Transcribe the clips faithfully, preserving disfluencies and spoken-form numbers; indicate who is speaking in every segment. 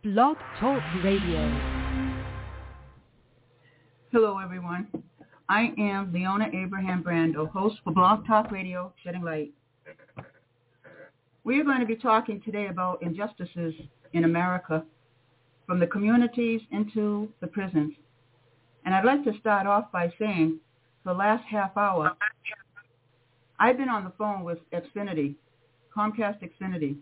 Speaker 1: Blog Talk Radio.
Speaker 2: Hello, everyone. I am Leona Abraham Brando, host for Blog Talk Radio, Shedding Light. We are going to be talking today about injustices in America, from the communities into the prisons. And I'd like to start off by saying, for the last half hour, I've been on the phone with Xfinity, Comcast Xfinity.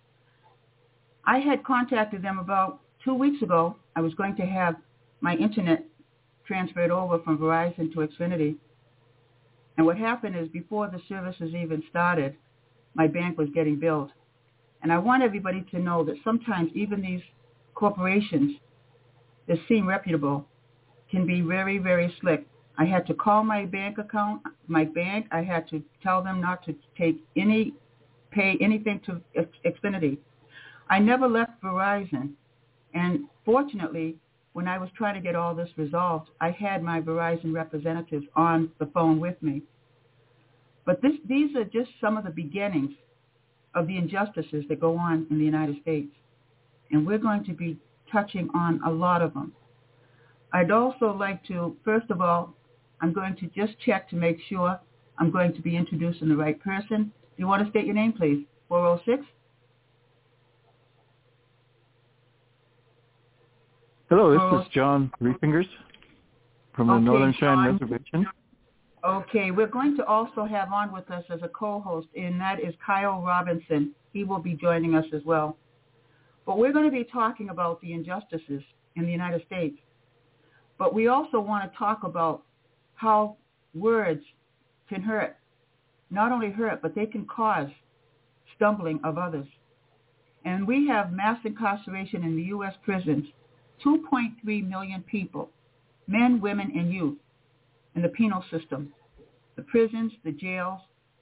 Speaker 2: I had contacted them about two weeks ago. I was going to have my internet transferred over from Verizon to Xfinity. And what happened is, before the services even started, my bank was getting billed. And I want everybody to know that sometimes even these corporations that seem reputable can be very, very slick. I had to call my bank account, my bank. I had to tell them not to take any, pay anything to Xfinity. I never left Verizon. And fortunately, when I was trying to get all this resolved, I had my Verizon representatives on the phone with me. But this, these are just some of the beginnings of the injustices that go on in the United States. And we're going to be touching on a lot of them. I'd also like to, first of all, I'm going to just check to make sure I'm going to be introducing the right person. Do you want to state your name, please? four oh six?
Speaker 3: Hello, this is John Reefingers from the
Speaker 2: okay,
Speaker 3: Northern Cheyenne
Speaker 2: John.
Speaker 3: Reservation.
Speaker 2: Okay, we're going to also have on with us as a co-host, and that is Kyle Robinson. He will be joining us as well. But we're going to be talking about the injustices in the United States. But we also want to talk about how words can hurt. Not only hurt, but they can cause stumbling of others. And we have mass incarceration in the U S prisons, two point three million people, men, women, and youth, in the penal system, the prisons, the jails,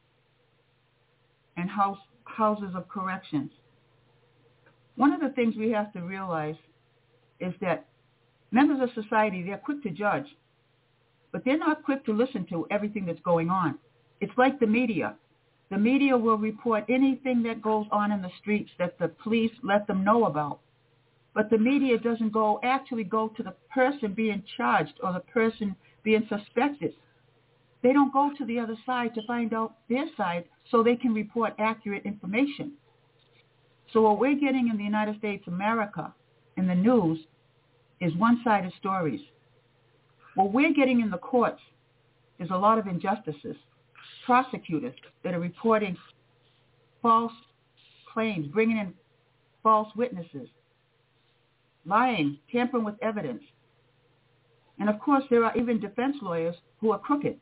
Speaker 2: and house, houses of corrections. One of the things we have to realize is that members of society, they're quick to judge, but they're not quick to listen to everything that's going on. It's like the media. The media will report anything that goes on in the streets that the police let them know about. But the media doesn't go actually go to the person being charged or the person being suspected. They don't go to the other side to find out their side so they can report accurate information. So what we're getting in the United States, America, in the news is one-sided stories. What we're getting in the courts is a lot of injustices. Prosecutors that are reporting false claims, bringing in false witnesses, lying, tampering with evidence. And of course, there are even defense lawyers who are crooked.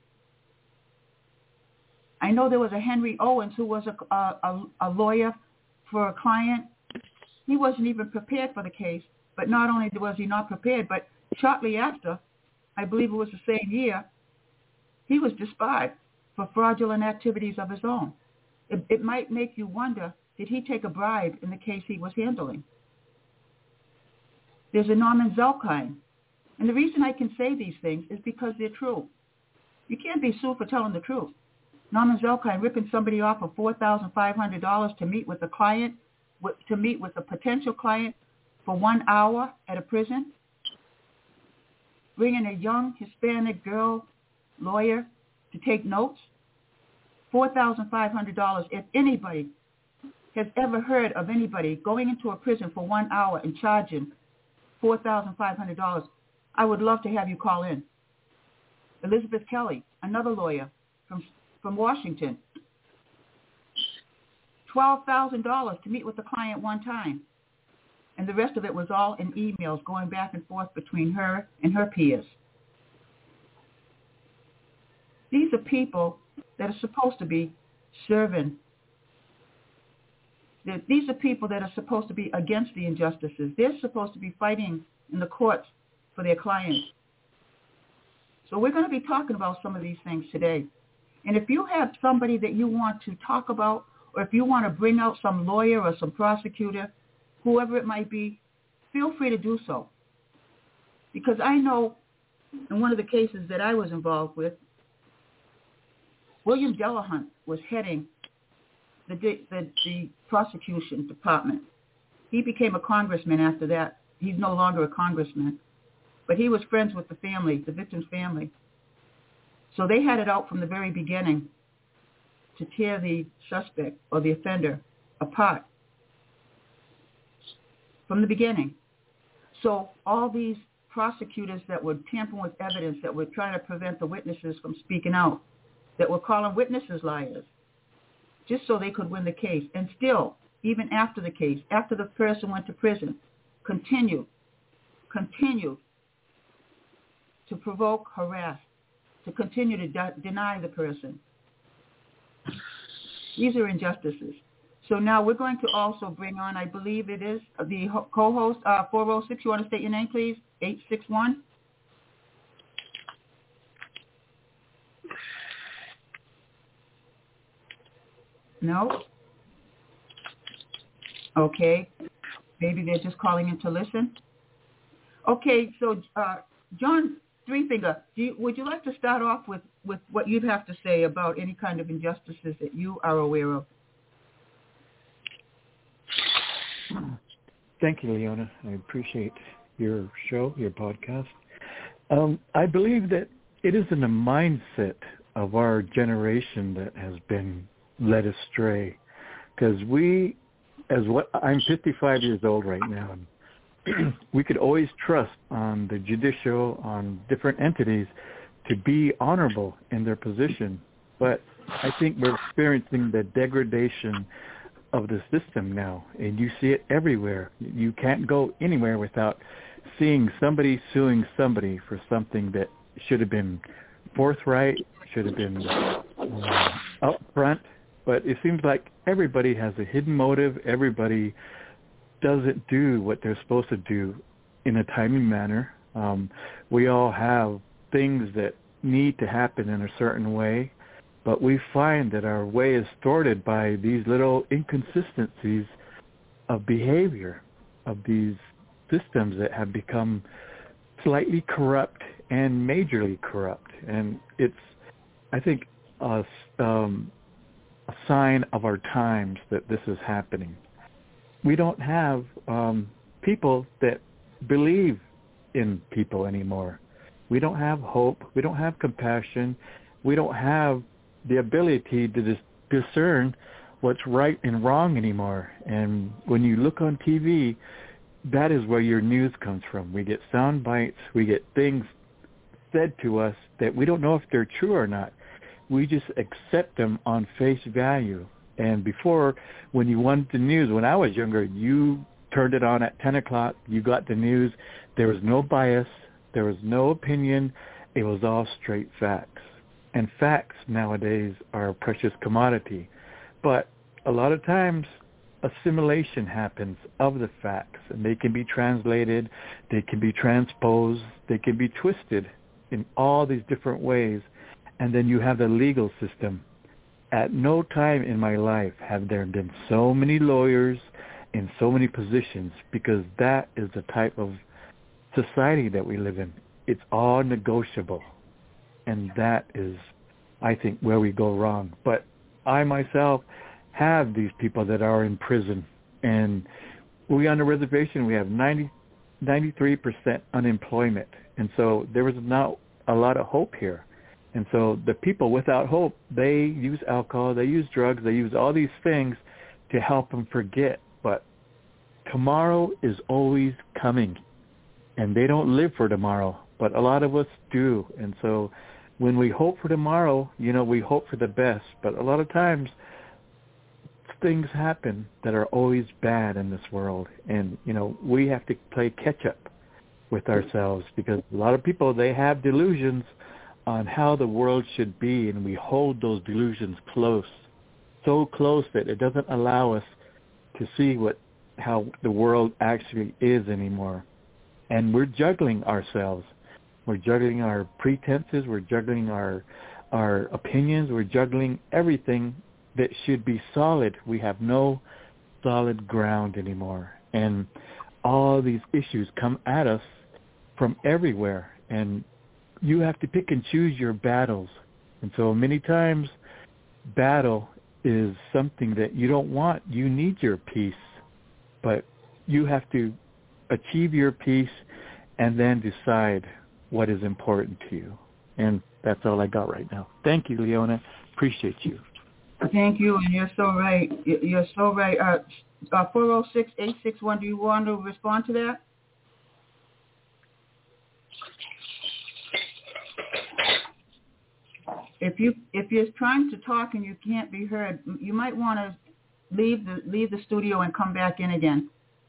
Speaker 2: I know there was a Henry Owens who was a, a, a lawyer for a client. He wasn't even prepared for the case, but not only was he not prepared, but shortly after, I believe it was the same year, he was disbarred for fraudulent activities of his own. It, it might make you wonder, did he take a bribe in the case he was handling? There's a Norman Zelkine. And the reason I can say these things is because they're true. You can't be sued for telling the truth. Norman Zelkine ripping somebody off for four thousand five hundred dollars to meet with a client, to meet with a potential client for one hour at a prison. Bringing a young Hispanic girl lawyer to take notes. four thousand five hundred dollars. If anybody has ever heard of anybody going into a prison for one hour and charging four thousand five hundred dollars, I would love to have you call in. Elizabeth Kelly, another lawyer from, from Washington, twelve thousand dollars to meet with the client one time. And the rest of it was all in emails going back and forth between her and her peers. These are people that are supposed to be serving. These are people that are supposed to be against the injustices. They're supposed to be fighting in the courts for their clients. So we're going to be talking about some of these things today. And if you have somebody that you want to talk about, or if you want to bring out some lawyer or some prosecutor, whoever it might be, feel free to do so. Because I know in one of the cases that I was involved with, William Delahunt was heading the, the, the prosecution department. he became a congressman after that. He's no longer a congressman. But he was friends with the family, the victim's family. So they had it out from the very beginning to tear the suspect or the offender apart from the beginning. So all these prosecutors that were tampering with evidence, that were trying to prevent the witnesses from speaking out, that were calling witnesses liars, just so they could win the case. And still, even after the case, after the person went to prison, continued, continued to provoke, harass, to continue to de- deny the person. These are injustices. So now we're going to also bring on, I believe it is, the ho- co-host, uh, four oh six. You want to state your name, please? eight six one? No? Okay. Maybe they're just calling in to listen. Okay, so uh, John Threefinger, do you, would you like to start off with, with what you'd have to say about any kind of injustices that you are aware of?
Speaker 3: Thank you, Leona. I appreciate your show, your podcast. Um, I believe that it is in the mindset of our generation that has been led astray, because we, as what I'm fifty-five years old right now, and we could always trust on the judicial, on different entities to be honorable in their position. But I think we're experiencing the degradation of the system now, and you see it everywhere. You can't go anywhere without seeing somebody suing somebody for something that should have been forthright, should have been uh, upfront, but it seems like everybody has a hidden motive. Everybody doesn't do what they're supposed to do in a timely manner. Um, we all have things that need to happen in a certain way, but we find that our way is thwarted by these little inconsistencies of behavior, of these systems that have become slightly corrupt and majorly corrupt. And it's, I think, a, um, a sign of our times that this is happening. We don't have um, people that believe in people anymore. We don't have hope. We don't have compassion. We don't have the ability to dis- discern what's right and wrong anymore. And when you look on T V, that is where your news comes from. We get sound bites. We get things said to us that we don't know if they're true or not. We just accept them on face value. And before, when you wanted the news, when I was younger, you turned it on at ten o'clock. You got the news. There was no bias. There was no opinion. It was all straight facts. And facts nowadays are a precious commodity. But a lot of times, assimilation happens of the facts, and they can be translated, they can be transposed, they can be twisted in all these different ways. And then you have the legal system. At no time in my life have there been so many lawyers in so many positions, because that is the type of society that we live in. It's all negotiable. And that is, I think, where we go wrong. But I myself have these people that are in prison. And we on the reservation, we have ninety, ninety-three percent unemployment. And so there is not a lot of hope here. And so the people without hope, they use alcohol, they use drugs, they use all these things to help them forget. But tomorrow is always coming. And they don't live for tomorrow, but a lot of us do. And so when we hope for tomorrow, you know, we hope for the best. But a lot of times things happen that are always bad in this world. And, you know, we have to play catch-up with ourselves, because a lot of people, they have delusions on how the world should be, and we hold those delusions close, so close that it doesn't allow us to see what how the world actually is anymore. And we're juggling ourselves. We're juggling our pretenses. We're juggling our our opinions. We're juggling everything that should be solid. We have no solid ground anymore. And all these issues come at us from everywhere. And you have to pick and choose your battles. And so many times, battle is something that you don't want. You need your peace. But you have to achieve your peace and then decide what is important to you. And that's all I got right now. Thank you, Leona. Appreciate you.
Speaker 2: Thank you, and you're so right. You're so right. Uh, uh, four oh six, eight six one, do you want to respond to that? If you if you're trying to talk and you can't be heard, you might want to leave the leave the studio and come back in again.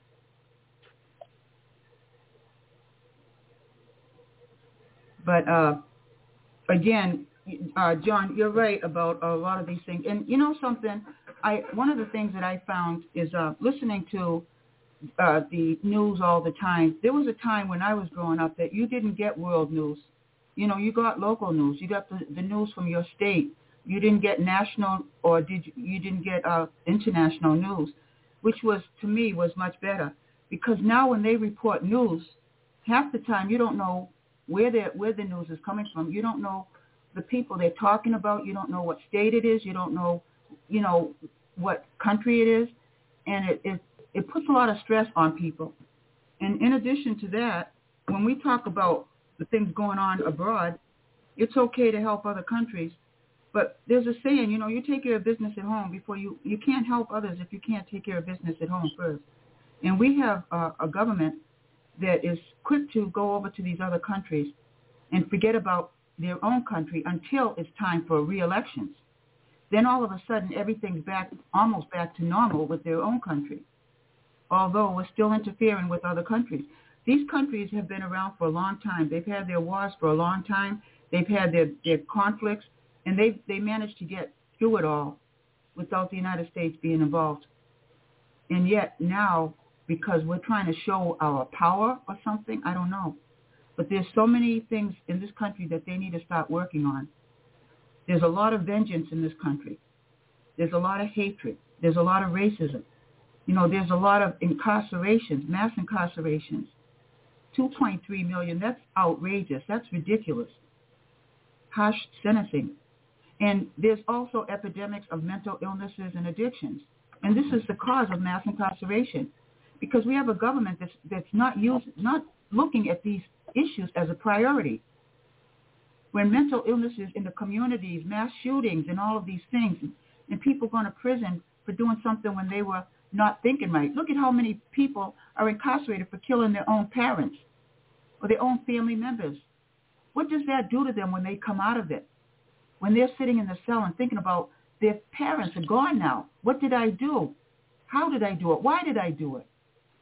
Speaker 2: But uh, again, uh, John, you're right about a lot of these things. And you know something? I one of the things that I found is uh, listening to uh, the news all the time. There was a time when I was growing up that you didn't get world news. You know, you got local news. You got the, the news from your state. You didn't get national, or did you, you didn't get uh, international news, which was, to me, was much better. Because now when they report news, half the time you don't know where the where the news is coming from. You don't know the people they're talking about. You don't know what state it is. You don't know, you know, what country it is, and it it, it puts a lot of stress on people. And in addition to that, when we talk about the things going on abroad, it's okay to help other countries. But there's a saying, you know, you take care of business at home before you, you can't help others if you can't take care of business at home first. And we have a, a government that is quick to go over to these other countries and forget about their own country until it's time for re-elections. Then all of a sudden everything's back, almost back to normal with their own country, although we're still interfering with other countries. These countries have been around for a long time. They've had their wars for a long time. They've had their, their conflicts, and they they managed to get through it all without the United States being involved. And yet now, because we're trying to show our power or something, I don't know. But there's so many things in this country that they need to start working on. There's a lot of vengeance in this country. There's a lot of hatred. There's a lot of racism. You know, there's a lot of incarcerations, mass incarcerations. two point three million, that's outrageous. That's ridiculous. Harsh sentencing. And there's also epidemics of mental illnesses and addictions. And this is the cause of mass incarceration, because we have a government that's, that's not used, not looking at these issues as a priority. When mental illnesses in the communities, mass shootings and all of these things, and people going to prison for doing something when they were not thinking right. Look at how many people are incarcerated for killing their own parents or their own family members. What does that do to them when they come out of it? When they're sitting in the cell and thinking about their parents are gone now. What did I do? How did I do it? Why did I do it?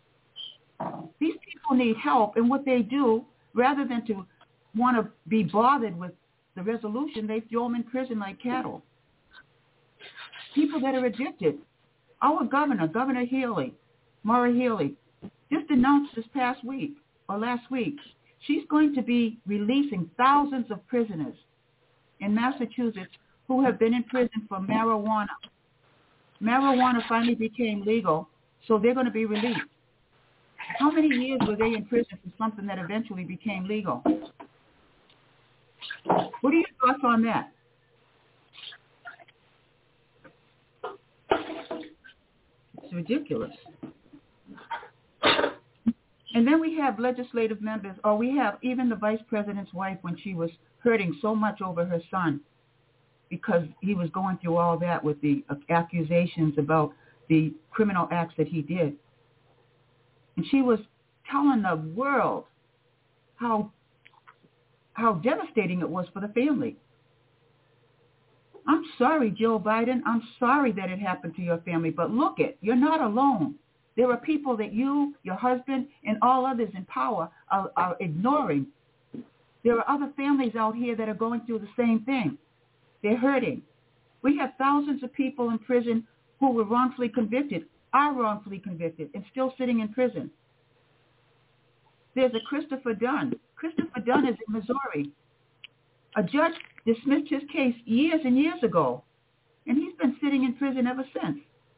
Speaker 2: These people need help, and what they do, rather than to want to be bothered with the resolution, they throw them in prison like cattle. People that are addicted. Our governor, Governor Healy, Maura Healey, just announced this past week or last week, she's going to be releasing thousands of prisoners in Massachusetts who have been in prison for marijuana. Marijuana finally became legal, so they're going to be released. How many years were they in prison for something that eventually became legal? What are your thoughts on that? It's ridiculous. And then we have legislative members, or we have even the vice president's wife when she was hurting so much over her son because he was going through all that with the accusations about the criminal acts that he did. And she was telling the world how how devastating it was for the family. I'm sorry, Joe Biden. I'm sorry that it happened to your family, but look it, you're not alone. There are people that you, your husband, and all others in power are, are ignoring. There are other families out here that are going through the same thing. They're hurting. We have thousands of people in prison who were wrongfully convicted, are wrongfully convicted, and still sitting in prison. There's a Christopher Dunn. Christopher Dunn is in Missouri. A judge dismissed his case years and years ago, and he's been sitting in prison ever since.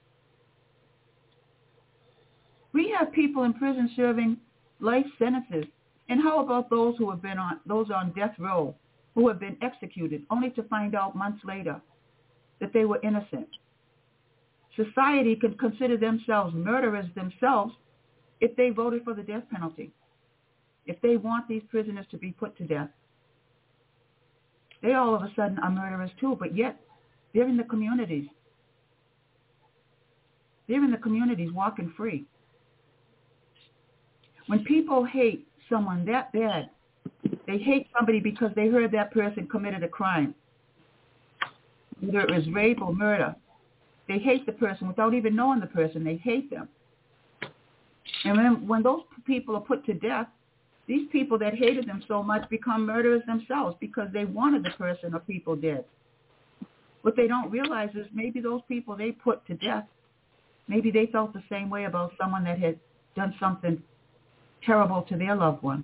Speaker 2: We have people in prison serving life sentences. And how about those who have been on those on death row who have been executed only to find out months later that they were innocent? Society could consider themselves murderers themselves if they voted for the death penalty, if they want these prisoners to be put to death, they all of a sudden are murderers too, but yet they're in the communities. They're in the communities walking free. When people hate someone that bad, they hate somebody because they heard that person committed a crime, whether it was rape or murder. They hate the person without even knowing the person. They hate them. And when, when those people are put to death, these people that hated them so much become murderers themselves because they wanted the person or people dead. What they don't realize is maybe those people they put to death, maybe they felt the same way about someone that had done something terrible to their loved one.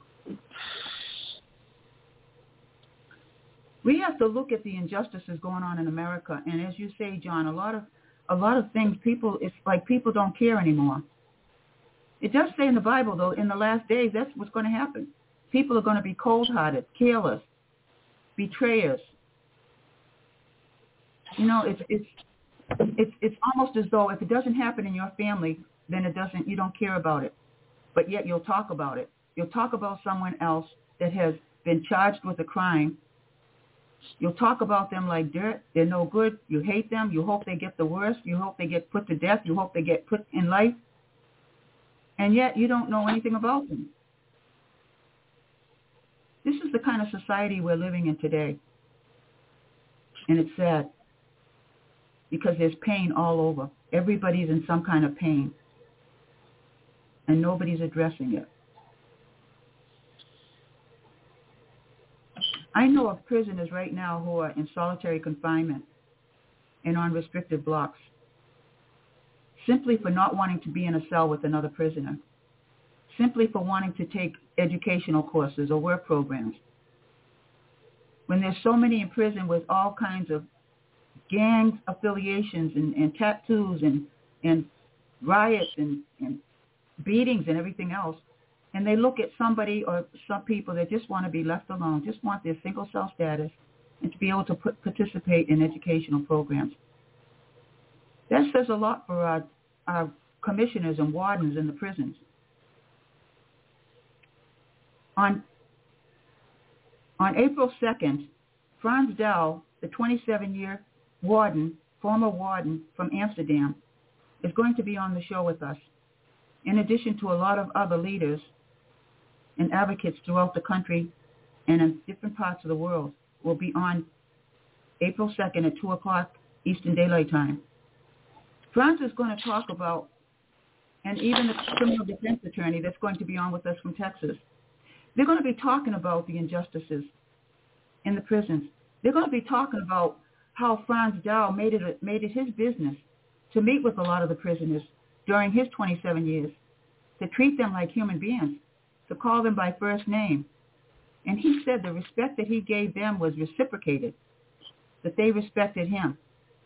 Speaker 2: We have to look at the injustices going on in America, and as you say, John, a lot of a lot of things people it's like people don't care anymore. It does say in the Bible, though, in the last days, that's what's going to happen. People are going to be cold-hearted, careless, betrayers. You know, it's it's it's it's almost as though if it doesn't happen in your family, then it doesn't. You don't care about it, but yet you'll talk about it. You'll talk about someone else that has been charged with a crime. You'll talk about them like dirt. They're no good. You hate them. You hope they get the worst. You hope they get put to death. You hope they get put in life. And yet you don't know anything about them. This is the kind of society we're living in today. And it's sad because there's pain all over. Everybody's in some kind of pain. And nobody's addressing it. I know of prisoners right now who are in solitary confinement and on restricted blocks simply for not wanting to be in a cell with another prisoner, simply for wanting to take educational courses or work programs. When there's so many in prison with all kinds of gang affiliations and, and tattoos and, and riots and, and beatings and everything else, and they look at somebody or some people that just want to be left alone, just want their single cell status and to be able to put, participate in educational programs. That says a lot for our, our commissioners and wardens in the prisons. On, on April second, Frans Dow, the twenty-seven-year warden, former warden from Amsterdam, is going to be on the show with us, in addition to a lot of other leaders and advocates throughout the country and in different parts of the world will be on April second at two o'clock Eastern Daylight Time. Frans is going to talk about, and even the criminal defense attorney that's going to be on with us from Texas, they're going to be talking about the injustices in the prisons. They're going to be talking about how Frans Dow made it, made it his business to meet with a lot of the prisoners during his twenty-seven years, to treat them like human beings, to call them by first name. And he said the respect that he gave them was reciprocated, that they respected him.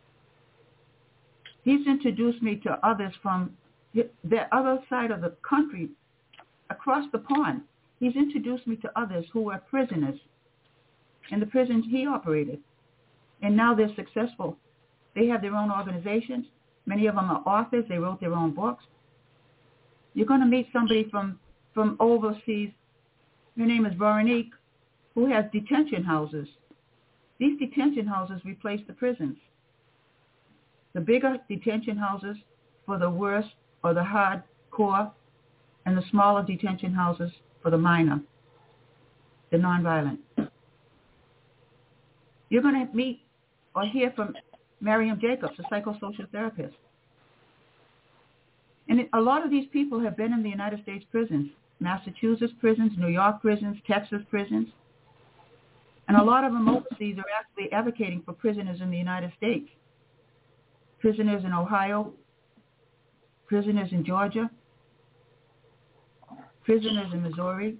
Speaker 2: He's introduced me to others from the other side of the country, across the pond. He's introduced me to others who were prisoners in the prisons he operated. And now they're successful. They have their own organizations. Many of them are authors. They wrote their own books. You're going to meet somebody from, from overseas. Her name is Veronique, who has detention houses. These detention houses replace the prisons. The bigger detention houses for the worst or the hardcore, and the smaller detention houses for the minor, the nonviolent. You're going to meet or hear from Miriam Jacobs, a psychosocial therapist. And it, a lot of these people have been in the United States prisons, Massachusetts prisons, New York prisons, Texas prisons. And a lot of them overseas are actually advocating for prisoners in the United States. Prisoners in Ohio, prisoners in Georgia, prisoners in Missouri.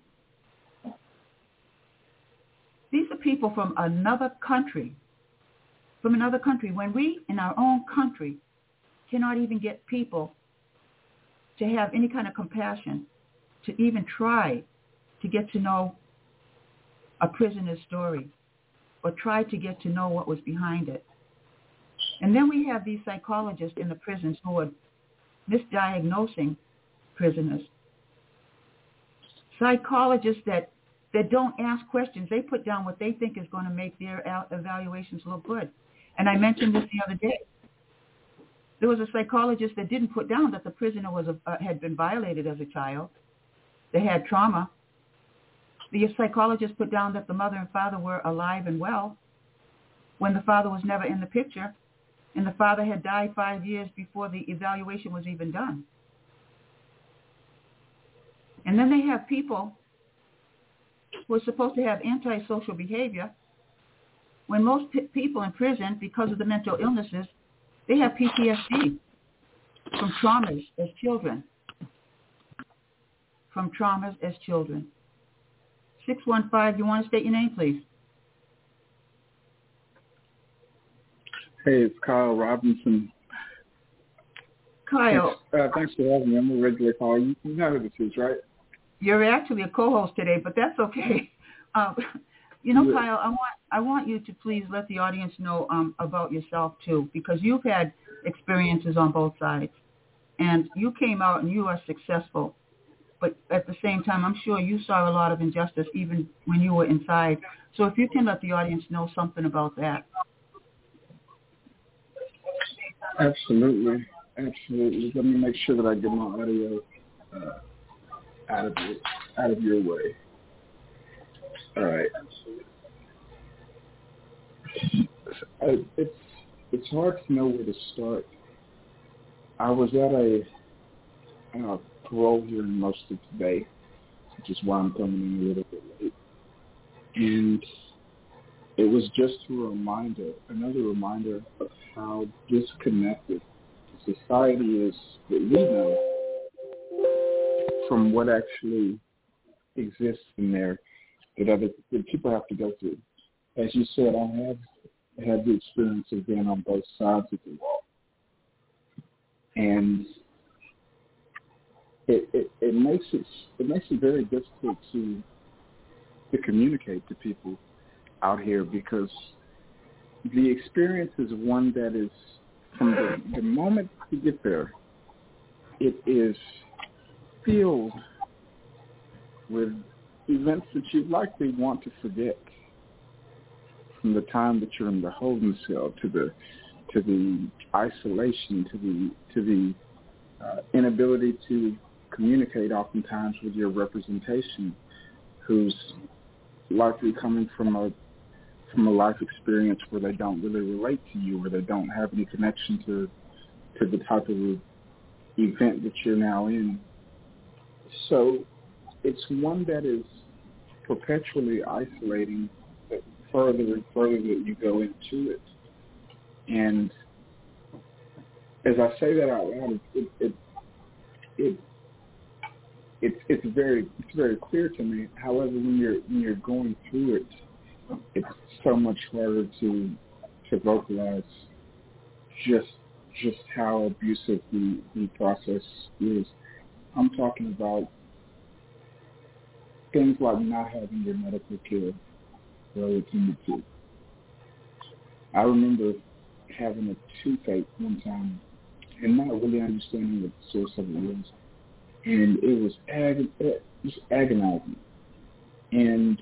Speaker 2: These are people from another country, from another country. When we, in our own country, cannot even get people to have any kind of compassion, to even try to get to know a prisoner's story or try to get to know what was behind it. And then we have these psychologists in the prisons who are misdiagnosing prisoners. Psychologists that, that don't ask questions, they put down what they think is going to make their evaluations look good. And I mentioned this the other day. There was a psychologist that didn't put down that the prisoner was a, uh, had been violated as a child. They had trauma. The psychologist put down that the mother and father were alive and well when the father was never in the picture, and the father had died five years before the evaluation was even done. And then they have people who are supposed to have antisocial behavior when most p- people in prison, because of the mental illnesses, they have P T S D from traumas as children. From traumas as children. six one five, you want to state your name, please?
Speaker 4: Hey, it's Kyle Robinson.
Speaker 2: Kyle.
Speaker 4: Thanks, uh, thanks for having me. I'm a regular caller. You, you know who this is, right?
Speaker 2: You're actually a co-host today, but that's okay. Um, you know,
Speaker 4: yeah.
Speaker 2: Kyle, I want I want you to please let the audience know um, about yourself, too, because you've had experiences on both sides. And you came out and you are successful. But at the same time, I'm sure you saw a lot of injustice even when you were inside. So if you can let the audience know something about that.
Speaker 4: Absolutely. Absolutely. Let me make sure that I get my audio uh, out of it, out of your way. All right. I, it's it's hard to know where to start. I was at a uh, parole hearing most of today, which is why I'm coming in a little bit late. And it was just a reminder, another reminder of how disconnected society is that we know from what actually exists in there that other that people have to go through. As you said, I have had the experience of being on both sides of the wall. And It, it, it makes it it makes it very difficult to to communicate to people out here because the experience is one that is from the, the moment you get there, it is filled with events that you likely want to forget. From the time that you're in the holding cell to the to the isolation to the to the uh, inability to communicate oftentimes with your representation, who's likely coming from a from a life experience where they don't really relate to you, or they don't have any connection to to the type of event that you're now in. So it's one that is perpetually isolating the further and further that you go into it. And as I say that out loud, it it it It's it's very it's very clear to me. However, when you're when you're going through it, it's so much harder to to vocalize just just how abusive the, the process is. I'm talking about things like not having your medical care where it's needed to. I remember having a toothache one time and not really understanding what the source of it was. And it was ag- just agonizing. And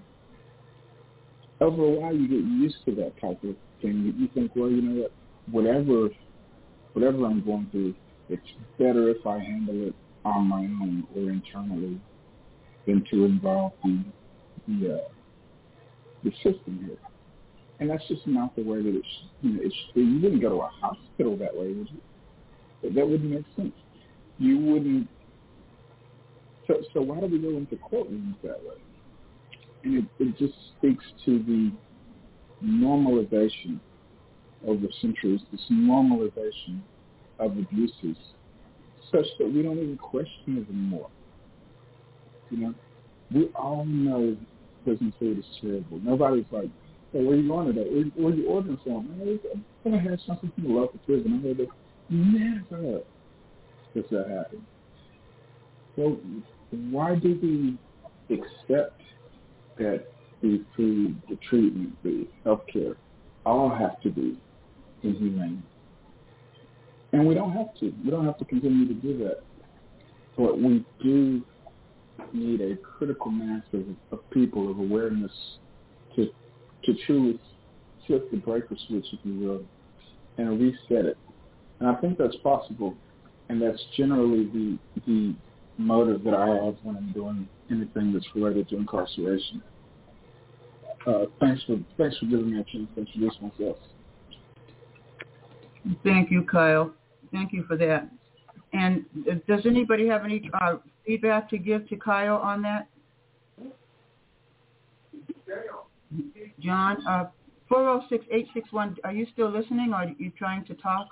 Speaker 4: over a while, you get used to that type of thing. You think, well, you know what, whatever, whatever I'm going through, it's better if I handle it on my own or internally than to involve the the, uh, the system here. And that's just not the way that it should, you know, it should be. You wouldn't go to a hospital that way, would you? That wouldn't make sense. You wouldn't. So, so why do we go into courtrooms that way? And it, it just speaks to the normalization over centuries, this normalization of abuses, such that we don't even question it anymore. You know, we all know prison food is terrible. Nobody's like, hey, where are you going today? Where, where are you ordering from? I'm going to have something from the local prison. I heard that never does that happen. So why do we accept that the food, the treatment, the healthcare all have to be inhumane? And we don't have to. We don't have to continue to do that. but we do need a critical mass of, of people, of awareness, to to truly flip the breaker switch, if you will, and reset it. And I think that's possible, and that's generally the the motive that I have when I'm doing anything that's related to incarceration. Uh, thanks for thanks for giving me a chance to introduce myself.
Speaker 2: Thank you, Kyle. Thank you for that. And does anybody have any uh, feedback to give to Kyle on that? John, uh, four oh six, eight six one, are you still listening, or are you trying to talk?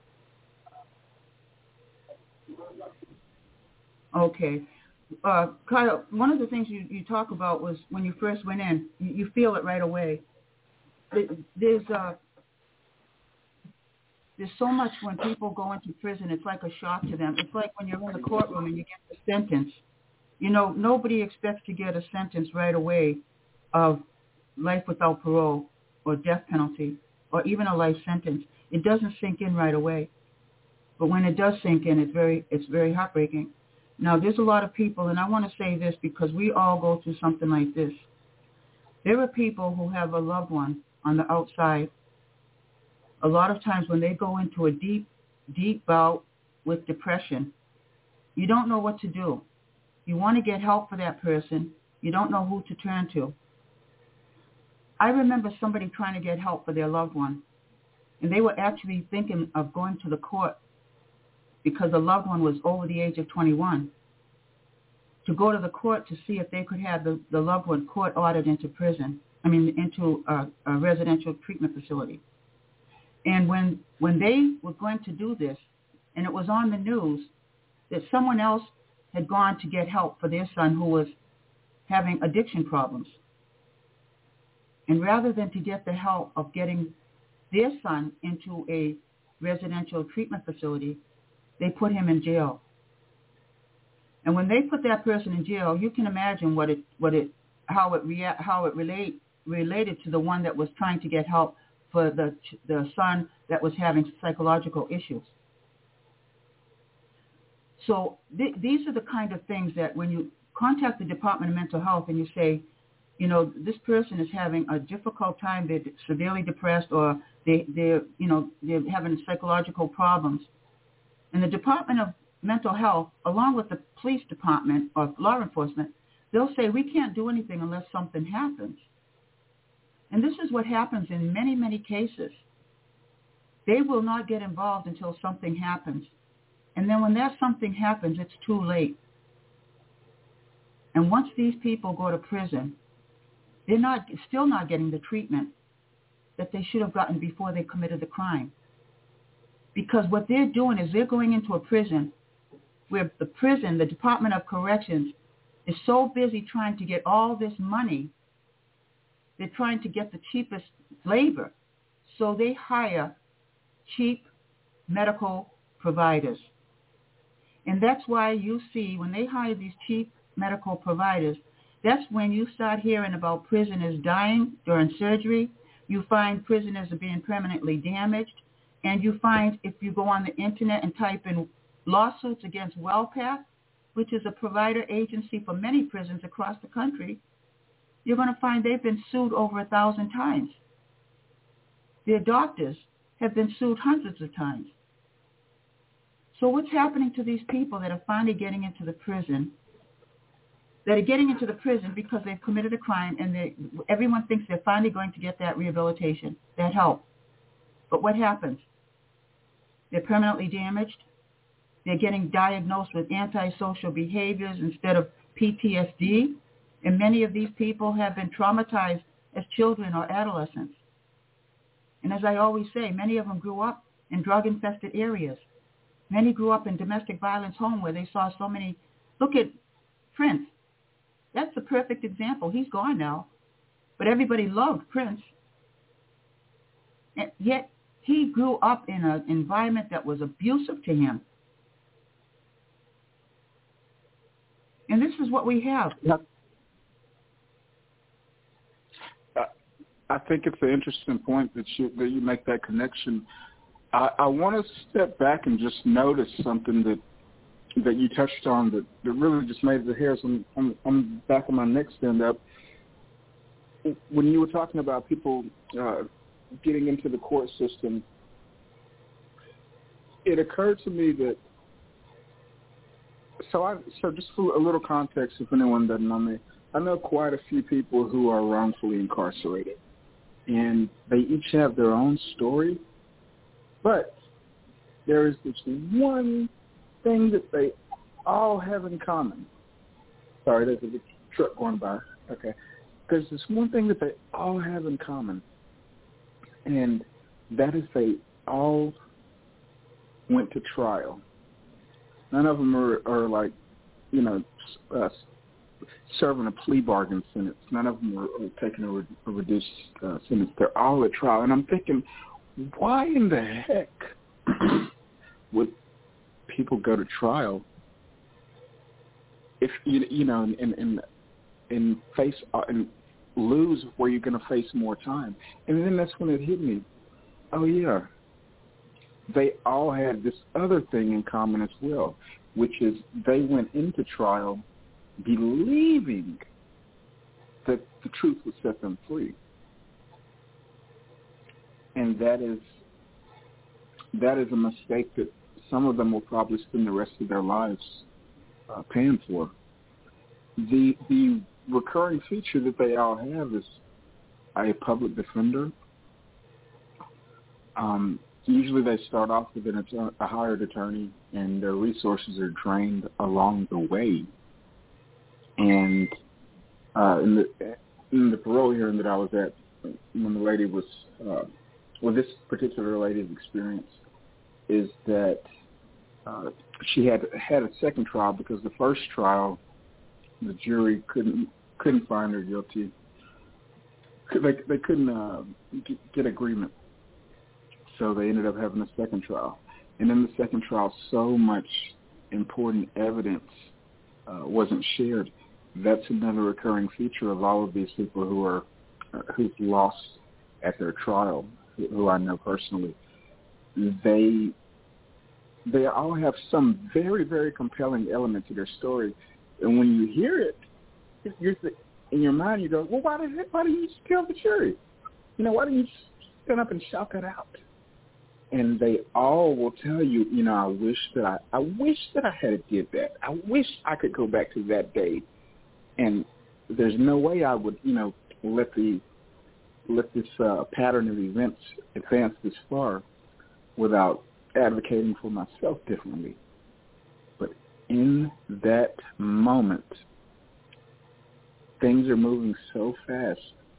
Speaker 2: Okay. Uh, Kyle, one of the things you, you talk about was when you first went in, you, you feel it right away. There's uh, there's so much when people go into prison, it's like a shock to them. It's like when you're in the courtroom and you get the sentence. You know, nobody expects to get a sentence right away of life without parole or death penalty or even a life sentence. It doesn't sink in right away. But when it does sink in, it's very it's very heartbreaking. Now, there's a lot of people, and I want to say this because we all go through something like this. There are people who have a loved one on the outside. A lot of times when they go into a deep, deep bout with depression, you don't know what to do. You want to get help for that person. You don't know who to turn to. I remember somebody trying to get help for their loved one, and they were actually thinking of going to the court because the loved one was over the age of twenty-one, to go to the court to see if they could have the, the loved one court-ordered into prison, I mean, into a, a residential treatment facility. And when when they were going to do this, and it was on the news that someone else had gone to get help for their son who was having addiction problems. And rather than to get the help of getting their son into a residential treatment facility, they put him in jail. And when they put that person in jail, you can imagine what it, what it, how it rea- how it relate, related to the one that was trying to get help for the the son that was having psychological issues. So th- these are the kind of things that when you contact the Department of Mental Health and you say, you know, this person is having a difficult time, they're severely depressed, or they, they're, you know, they're having psychological problems. And the Department of Mental Health, along with the police department or law enforcement, they'll say, we can't do anything unless something happens. And this is what happens in many, many cases. They will not get involved until something happens. And then when that something happens, it's too late. And once these people go to prison, they're not still not getting the treatment that they should have gotten before they committed the crime. Because what they're doing is they're going into a prison where the prison, the Department of Corrections, is so busy trying to get all this money. They're trying to get the cheapest labor. So they hire cheap medical providers. And that's why you see when they hire these cheap medical providers, that's when you start hearing about prisoners dying during surgery. You find prisoners are being permanently damaged. And you find if you go on the internet and type in lawsuits against WellPath, which is a provider agency for many prisons across the country, you're going to find they've been sued over a thousand times. Their doctors have been sued hundreds of times. So what's happening to these people that are finally getting into the prison, that are getting into the prison because they've committed a crime and they, everyone thinks they're finally going to get that rehabilitation, that help. But what happens? They're permanently damaged. They're getting diagnosed with antisocial behaviors instead of P T S D. And many of these people have been traumatized as children or adolescents. And as I always say, many of them grew up in drug-infested areas. Many grew up in domestic violence home where they saw so many. Look at Prince. That's the perfect example. He's gone now. But everybody loved Prince. And yet he grew up in an environment that was abusive to him. And this is what we have.
Speaker 4: Yep. I think it's an interesting point that you that you make that connection. I, I want to step back and just notice something that that you touched on that, that really just made the hairs on, on, on the back of my neck stand up. When you were talking about people uh, getting into the court system, it occurred to me that, so I, so just for a little context, if anyone doesn't know me, I know quite a few people who are wrongfully incarcerated, and they each have their own story, but there is this one thing that they all have in common. Sorry, there's a truck going by. Okay. There's this one thing that they all have in common, and that is they all went to trial. None of them are, are like, you know, uh, serving a plea bargain sentence. None of them are, are taking a, re- a reduced uh, sentence. They're all at trial. And I'm thinking, why in the heck would people go to trial if, you, you know, and, and, and face uh, and lose where you're going to face more time? And then that's when it hit me. Oh, yeah. They all had this other thing in common as well, which is they went into trial believing that the truth would set them free. And that is that is a mistake that some of them will probably spend the rest of their lives uh, paying for. The the recurring feature that they all have is a public defender. Um, usually they start off with an, a hired attorney, and their resources are drained along the way. And uh, in the in the parole hearing that I was at, when the lady was, uh, well, this particular lady's experience is that uh, she had had a second trial because the first trial, the jury couldn't couldn't find her guilty. They they couldn't uh, get agreement, so they ended up having a second trial. And in the second trial, so much important evidence uh, wasn't shared. That's another recurring feature of all of these people who are uh, who've lost at their trial, who, who I know personally. They they all have some very, very compelling element to their story, and when you hear it, you're th- in your mind you go, well, why did why didn't you just tell the jury? You know, why didn't you just stand up and shout that out? And they all will tell you, you know, I wish that I, I wish that I had did that. I wish I could go back to that day. And there's no way I would, you know, let the let this uh, pattern of events advance this far without advocating for myself differently. But in that moment, things are moving so fast.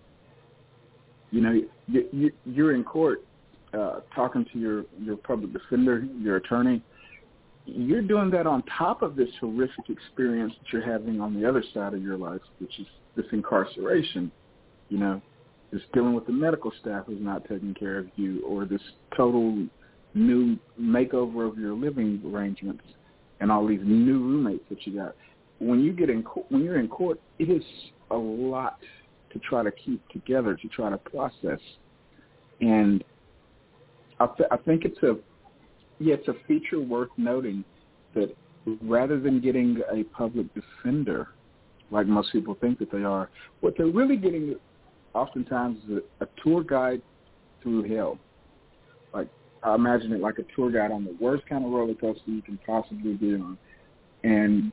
Speaker 4: You know, you, you, you're in court uh, talking to your, your public defender, your attorney. You're doing that on top of this horrific experience that you're having on the other side of your life, which is this incarceration, you know, this dealing with the medical staff who's not taking care of you, or this total new makeover of your living arrangements and all these new roommates that you got. When you get in, when you're in court, it is a lot to try to keep together, to try to process. And I, th- I think it's a, yeah, it's a feature worth noting that rather than getting a public defender, like most people think that they are, what they're really getting oftentimes is a, a tour guide through hell. Like, I imagine it like a tour guide on the worst kind of roller coaster you can possibly be on. And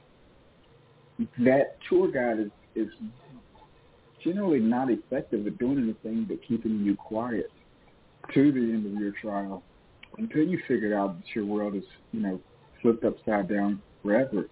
Speaker 4: that tour guide is, is generally not effective at doing anything but keeping you quiet to the end of your trial, until you figure out that your world is, you know, flipped upside down forever.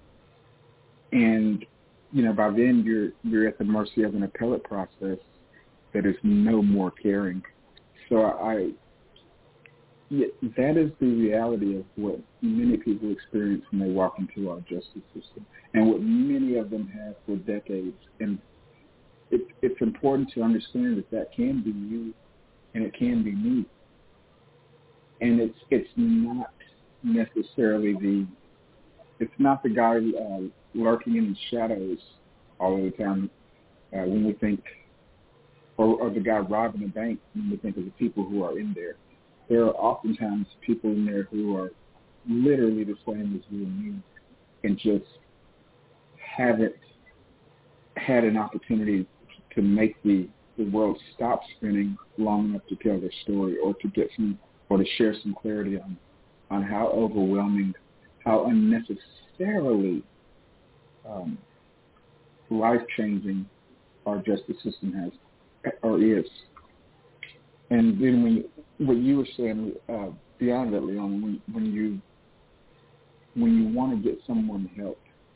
Speaker 4: And, you know, by then you're you're at the mercy of an appellate process that is no more caring. So I, yeah, that is the reality of what many people experience when they walk into our justice system, and what many of them have for decades. And it, it's important to understand that that can be you, and it can be me. And it's it's not necessarily the it's not the guy uh, lurking in the shadows all of the time uh, when we think, or, or the guy robbing a bank when we think of the people who are in there. There are oftentimes people in there who are literally the same as you and me, and just haven't had an opportunity to make the, the world stop spinning long enough to tell their story, or to get some, or to share some clarity on, on how overwhelming, how unnecessarily um, life-changing our justice system has, or is. And then when you, what you were saying, uh, beyond that, Leon, when, when you when you want to get someone help,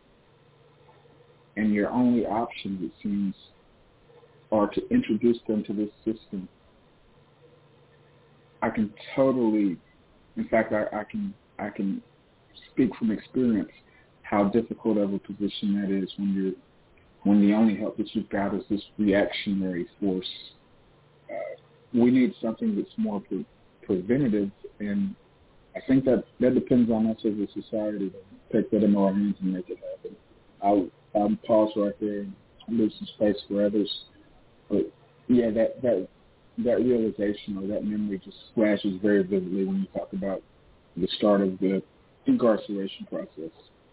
Speaker 4: and your only options, it seems, are to introduce them to this system, I can totally, in fact, I, I can I can speak from experience how difficult of a position that is when you're when the only help that you've got is this reactionary force. Uh, we need something that's more pre- preventative, and I think that that depends on us as a society to take that into our hands and make it happen. I'll, I'll pause right there and leave some space for others. But yeah, that that that realization or that memory just flashes very vividly when you talk about the start of the incarceration process.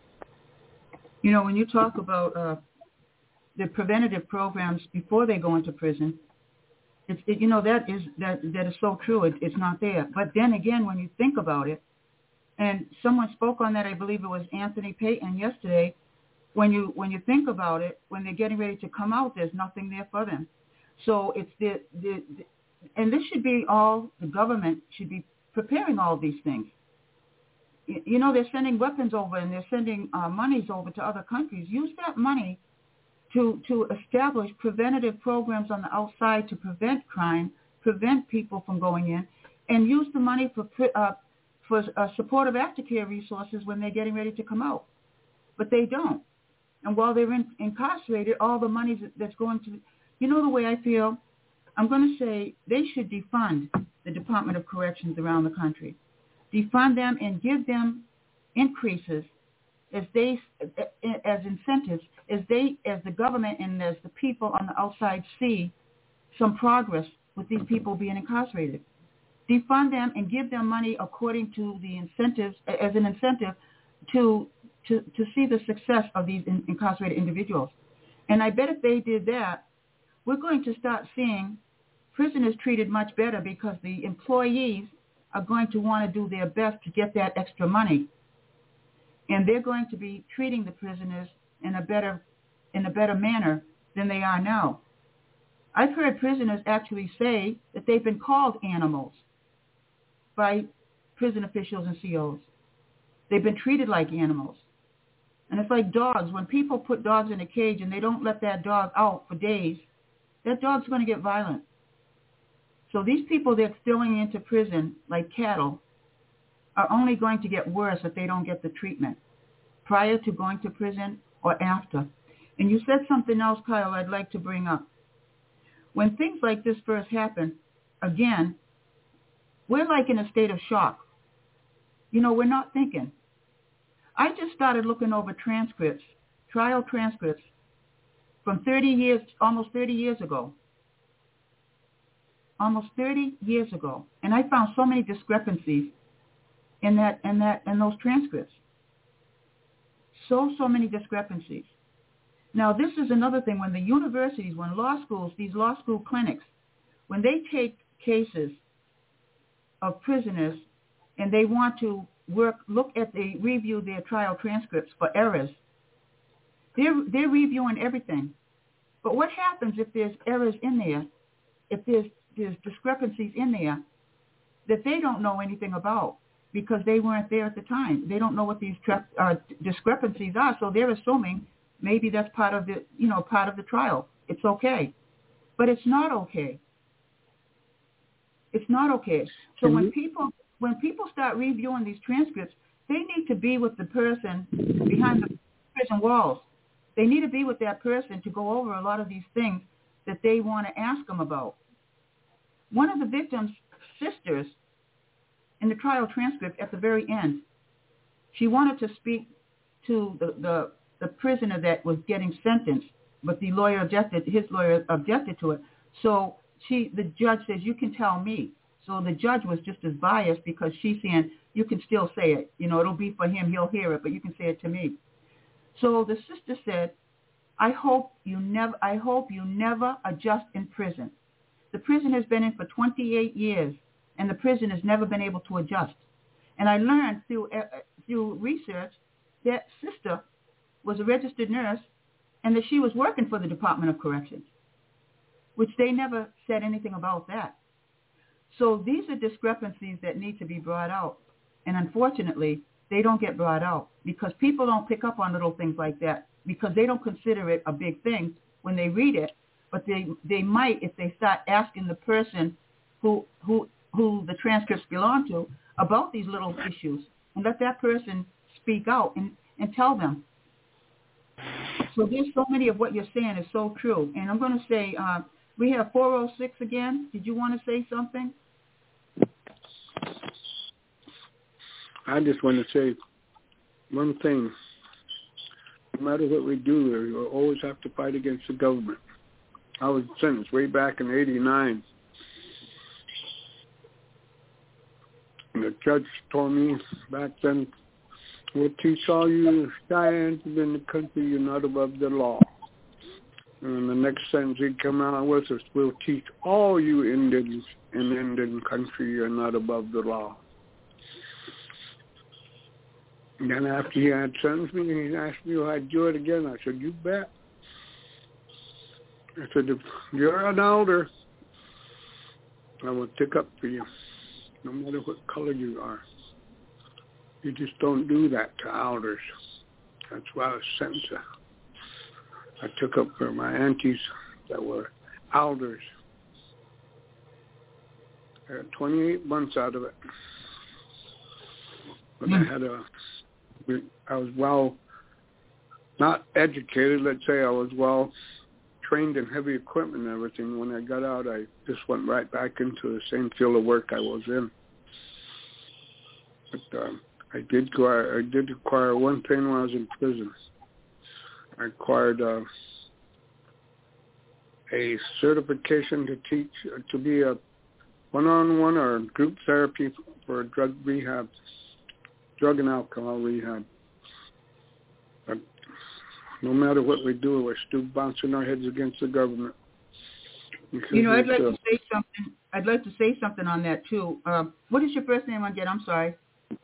Speaker 2: You know, when you talk about uh, the preventative programs before they go into prison, it's, it, you know, that is that that is so true. It, it's not there. But then again, when you think about it, and someone spoke on that, I believe it was Anthony Payton yesterday, when you when you think about it, when they're getting ready to come out, there's nothing there for them. So it's the, the, the and this should be all, the government should be preparing all these things. You, you know, they're sending weapons over and they're sending uh, monies over to other countries. Use that money to to establish preventative programs on the outside to prevent crime, prevent people from going in, and use the money for uh, for uh, supportive aftercare resources when they're getting ready to come out. But they don't. And while they're in, incarcerated, all the money that's going to, you know the way I feel? I'm going to say they should defund the Department of Corrections around the country. Defund them and give them increases as they, as incentives, as they, as the government and as the people on the outside see some progress with these people being incarcerated. Defund them and give them money according to the incentives, as an incentive to to, to see the success of these in, incarcerated individuals. And I bet if they did that, we're going to start seeing prisoners treated much better, because the employees are going to want to do their best to get that extra money. And they're going to be treating the prisoners in a better in a better manner than they are now. I've heard prisoners actually say that they've been called animals by prison officials and C Os. They've been treated like animals. And it's like dogs. When people put dogs in a cage and they don't let that dog out for days, that dog's going to get violent. So these people that's filling into prison like cattle are only going to get worse if they don't get the treatment prior to going to prison or after. And you said something else, Kyle, I'd like to bring up. When things like this first happen, again, we're like in a state of shock. You know, we're not thinking. I just started looking over transcripts, trial transcripts from thirty years, almost thirty years ago. Almost thirty years ago. And I found so many discrepancies in that, in that, in those transcripts. So, so many discrepancies. Now, this is another thing. When the universities, when law schools, these law school clinics, when they take cases of prisoners and they want to work, look at, they review their trial transcripts for errors, they're, they're reviewing everything. But what happens if there's errors in there, if there's, there's discrepancies in there that they don't know anything about because they weren't there at the time? They don't know what these tra- uh, discrepancies are, so they're assuming maybe that's part of the, you know, part of the trial. It's okay. But it's not okay. It's not okay. So mm-hmm. when people when people start reviewing these transcripts, they need to be with the person behind the prison walls. They need to be with that person to go over a lot of these things that they want to ask them about. One of the victim's sisters in the trial transcript at the very end, she wanted to speak to the, the, the prisoner that was getting sentenced, but the lawyer objected, his lawyer objected to it. So she, the judge says, you can tell me. So the judge was just as biased because she's saying, you can still say it. You know, it'll be for him. He'll hear it, but you can say it to me. So the sister said, I hope you never, I hope you never adjust in prison. The prison has been in for twenty-eight years, and the prison has never been able to adjust. And I learned through uh, through research that sister was a registered nurse and that she was working for the Department of Corrections, which they never said anything about that. So these are discrepancies that need to be brought out. And unfortunately, they don't get brought out because people don't pick up on little things like that because they don't consider it a big thing when they read it. But they, they might if they start asking the person who, who, who the transcripts belong to about these little issues and let that person speak out and, and tell them. So there's so many of what you're saying is so true. And I'm going to say, uh, we have four oh six again. Did you want to say something?
Speaker 5: I just want to say one thing. No matter what we do, we always have to fight against the government. I was sentenced way back in eighty-nine. And the judge told me back then, we'll teach all you Cheyennes in the country you're not above the law. And the next sentence he come out with us, we'll teach all you Indians in the Indian country you're not above the law. And then after he had sentenced me, he asked me if I'd do it again. I said, you bet. I said, if you're an elder, I will stick up for you, no matter what color you are. You just don't do that to elders. That's why I was sentenced. I took up for my aunties that were elders. I got twenty-eight months out of it. But mm. I had a, I was well, not educated, let's say I was well trained in heavy equipment and everything. When I got out, I just went right back into the same field of work I was in. But um, I did acquire, I did acquire one thing when I was in prison. I acquired uh, a certification to teach, uh, to be a one-on-one or group therapy for drug rehab, drug and alcohol rehab. But no matter what we do, we're still bouncing our heads against the government.
Speaker 2: You know, I'd like uh, to say something. I'd like to say something on that too. Uh, what is your first name again? I'm sorry.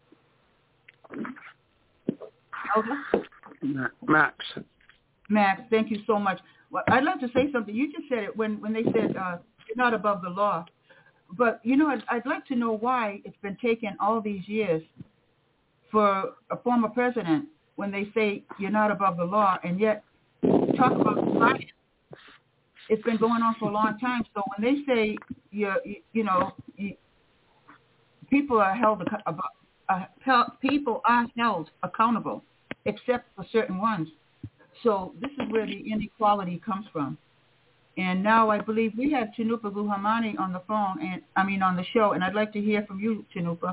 Speaker 5: Elder? Max.
Speaker 2: Max, thank you so much. Well, I'd like to say something. You just said it when, when they said uh, you're not above the law. But, you know, I'd, I'd like to know why it's been taking all these years for a former president when they say you're not above the law, and yet talk about science. It's been going on for a long time. So when they say, you, you know, you, people are held about, uh, people are held accountable, except for certain ones. So this is where the inequality comes from. And now I believe we have Chinupa Guhamani on the phone, and I mean on the show, and I'd like to hear from you, Chinupa.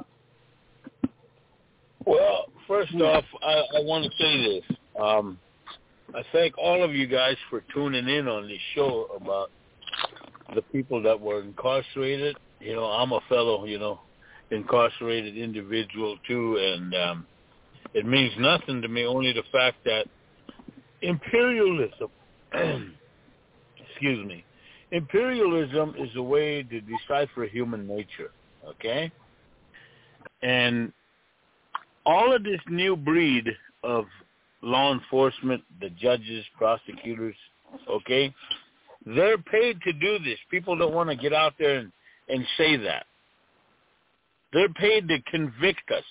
Speaker 6: Well, first off, I, I want to say this. Um, I thank all of you guys for tuning in on this show about the people that were incarcerated. You know, I'm a fellow, you know, incarcerated individual too, and um, it means nothing to me, only the fact that imperialism, excuse me, imperialism is a way to decipher human nature, okay? And all of this new breed of law enforcement, the judges, prosecutors, okay, they're paid to do this. People don't want to get out there and, and say that. They're paid to convict us.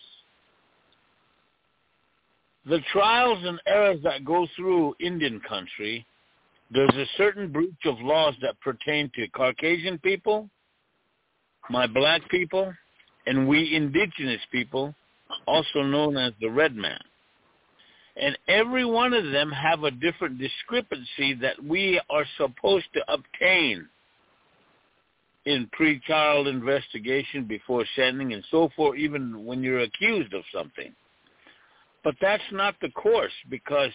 Speaker 6: The trials and errors that go through Indian country, there's a certain breach of laws that pertain to Caucasian people, my black people, and we indigenous people, also known as the red man. And every one of them have a different discrepancy that we are supposed to obtain in pre-trial investigation, before sentencing, and so forth, even when you're accused of something. But that's not the course, because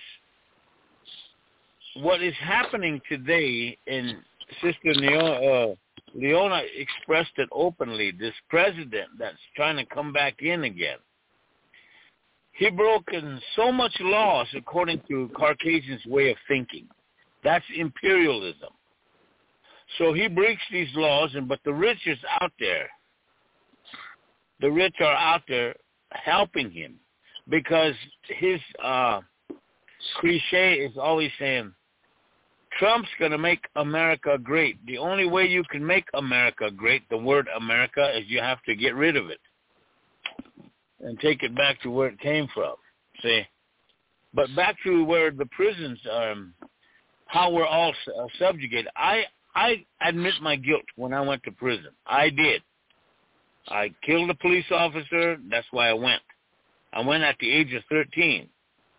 Speaker 6: what is happening today, and Sister Leona, uh, Leona expressed it openly, this president that's trying to come back in again, he broken so much laws according to Caucasians' way of thinking. That's imperialism. So he breaks these laws, and but the rich is out there. The rich are out there helping him because his uh, cliche is always saying, Trump's going to make America great. The only way you can make America great, the word America, is you have to get rid of it and take it back to where it came from, see? But back to where the prisons, um, how we're all uh, subjugated. I, I admit my guilt when I went to prison. I did. I killed a police officer. That's why I went. I went at the age of thirteen.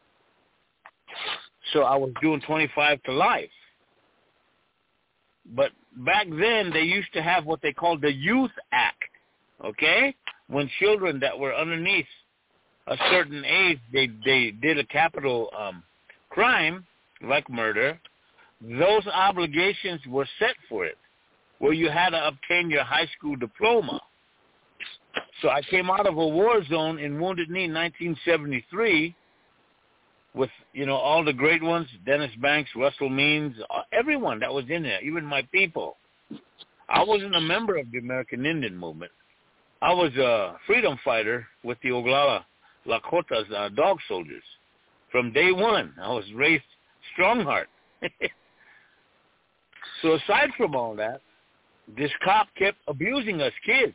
Speaker 6: So I was doing twenty-five to life. But back then, they used to have what they called the Youth Act, okay? When children that were underneath a certain age, they, they did a capital um, crime, like murder, those obligations were set for it, where you had to obtain your high school diploma. So I came out of a war zone in Wounded Knee in nineteen seventy-three with, you know, all the great ones, Dennis Banks, Russell Means, everyone that was in there, even my people. I wasn't a member of the American Indian movement. I was a freedom fighter with the Oglala Lakotas uh, dog soldiers. From day one, I was raised Strongheart. So aside from all that, this cop kept abusing us kids.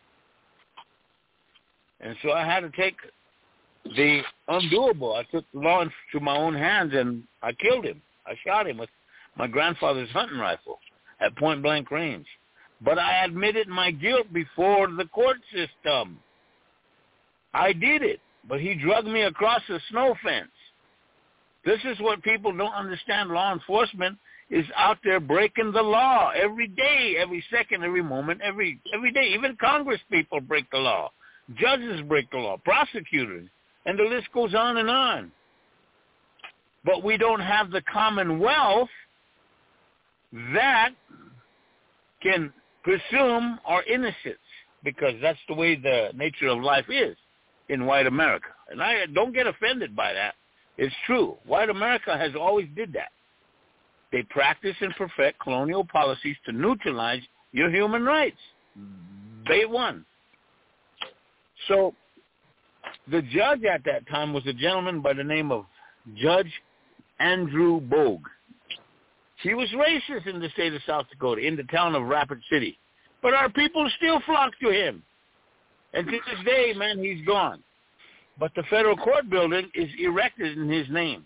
Speaker 6: And so I had to take the undoable. I took the law into my own hands, and I killed him. I shot him with my grandfather's hunting rifle at point-blank range. But I admitted my guilt before the court system. I did it, but he drugged me across a snow fence. This is what people don't understand. Law enforcement is out there breaking the law every day, every second, every moment, every every day. Even Congress people break the law. Judges break the law, prosecutors, and the list goes on and on. But we don't have the commonwealth that can presume our innocence, because that's the way the nature of life is in white America. And I don't get offended by that. It's true. White America has always did that. They practice and perfect colonial policies to neutralize your human rights. They won. So the judge at that time was a gentleman by the name of Judge Andrew Bogue. He was racist in the state of South Dakota, in the town of Rapid City. But our people still flock to him. And to this day, man, he's gone. But the federal court building is erected in his name.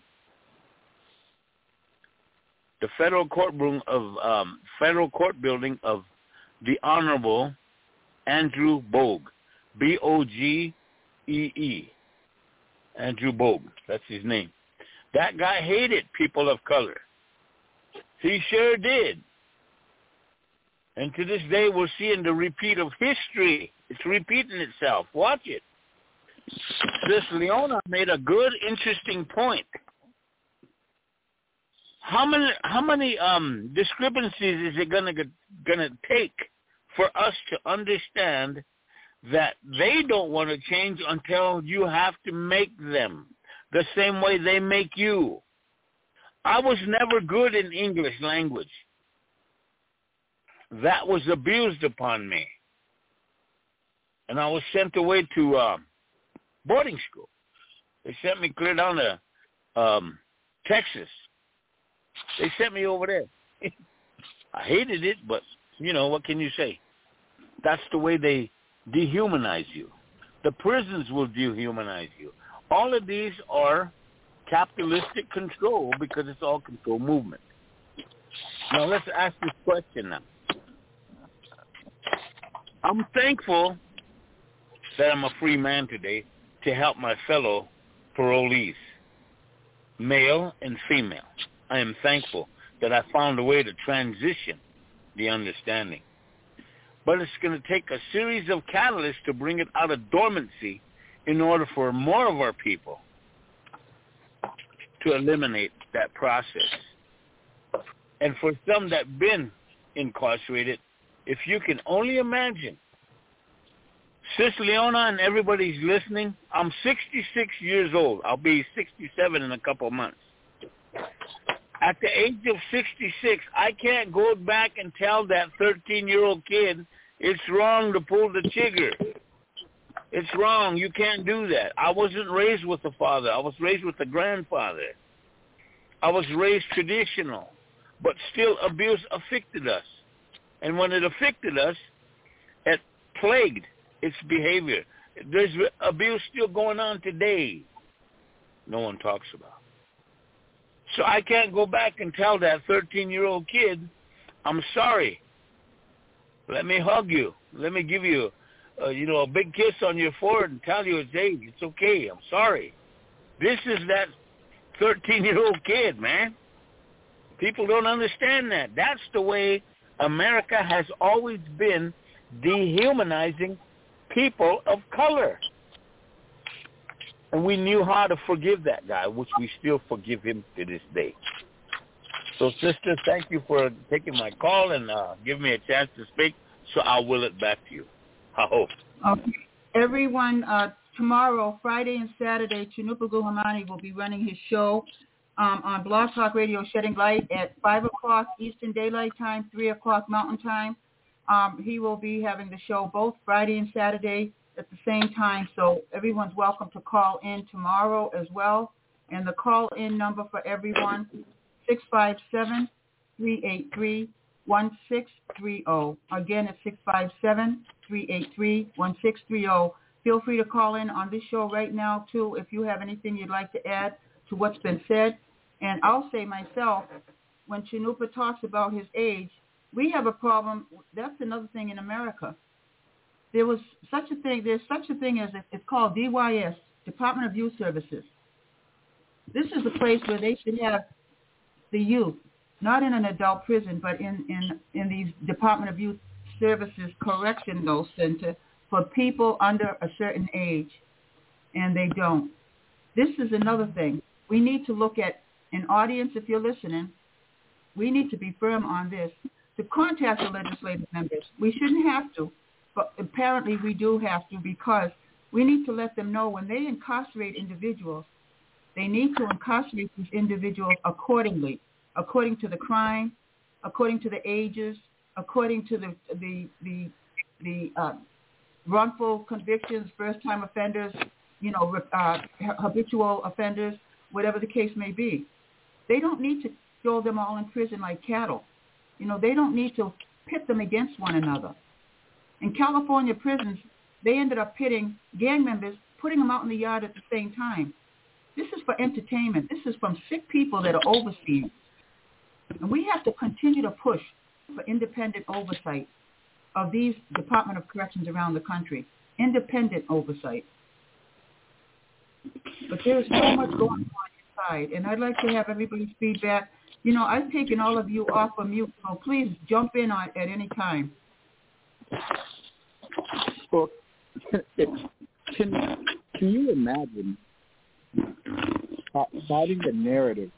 Speaker 6: The federal court room of um, federal court building of the Honorable Andrew Bogue, B O G E E, Andrew Bogue. That's his name. That guy hated people of color. He sure did. And to this day, we're seeing the repeat of history. It's repeating itself. Watch it. This Leona made a good, interesting point. How many how many um, discrepancies is it gonna gonna take for us to understand that they don't want to change until you have to make them the same way they make you? I was never good in English language. That was abused upon me. And I was sent away to uh, boarding school. They sent me clear down to um, Texas. They sent me over there. I hated it, but, you know, what can you say? That's the way they dehumanize you. The prisons will dehumanize you. All of these are capitalistic control because it's all control movement. Now, let's ask this question now. I'm thankful that I'm a free man today to help my fellow parolees, male and female. I am thankful that I found a way to transition the understanding. But it's going to take a series of catalysts to bring it out of dormancy in order for more of our people to eliminate that process. And for some that been incarcerated, if you can only imagine Sis Leona and everybody's listening, I'm sixty-six years old. I'll be sixty-seven in a couple of months. At the age of sixty-six, I can't go back and tell that thirteen-year-old kid it's wrong to pull the trigger. It's wrong. You can't do that. I wasn't raised with a father. I was raised with a grandfather. I was raised traditional, but still abuse affected us. And when it affected us, it plagued its behavior. There's abuse still going on today. No one talks about. So I can't go back and tell that thirteen-year-old kid, I'm sorry. Let me hug you. Let me give you, uh, you know, a big kiss on your forehead and tell you, hey, it's okay. I'm sorry. This is that thirteen-year-old kid, man. People don't understand that. That's the way America has always been dehumanizing people of color. And we knew how to forgive that guy, which we still forgive him to this day. So, sister, thank you for taking my call and uh, giving me a chance to speak, so I'll will it back to you. I hope.
Speaker 2: Okay. Everyone, uh, tomorrow, Friday and Saturday, Chinupa Guhamani will be running his show um, on Blog Talk Radio Shedding Light at five o'clock Eastern Daylight Time, three o'clock Mountain Time. Um, he will be having the show both Friday and Saturday at the same time, so everyone's welcome to call in tomorrow as well. And the call-in number for everyone, six five seven, three eight three, one six three zero. Again, it's six five seven, three eight three, one six three zero. Feel free to call in on this show right now, too, if you have anything you'd like to add to what's been said. And I'll say myself, when Chinupa talks about his age, we have a problem. That's another thing in America. There was such a thing, there's such a thing as, it's called D Y S, Department of Youth Services. This is a place where they should have the youth, not in an adult prison, but in, in, in these Department of Youth Services Correctional Center for people under a certain age, and they don't. This is another thing. We need to look at an audience, if you're listening, we need to be firm on this, to contact the legislative members. We shouldn't have to, but apparently we do have to, because we need to let them know when they incarcerate individuals, they need to incarcerate these individuals accordingly, according to the crime, according to the ages, according to the the the, the uh, wrongful convictions, first-time offenders, you know, uh, habitual offenders, whatever the case may be. They don't need to throw them all in prison like cattle. You know, they don't need to pit them against one another. In California prisons, they ended up pitting gang members, putting them out in the yard at the same time. This is for entertainment. This is from sick people that are overseas. And we have to continue to push for independent oversight of these Department of Corrections around the country. Independent oversight. But there is so much going on inside, and I'd like to have everybody's feedback. You know, I've taken all of you off of mute, so please jump in on, at any time.
Speaker 4: Well, can, can you imagine fighting a narrative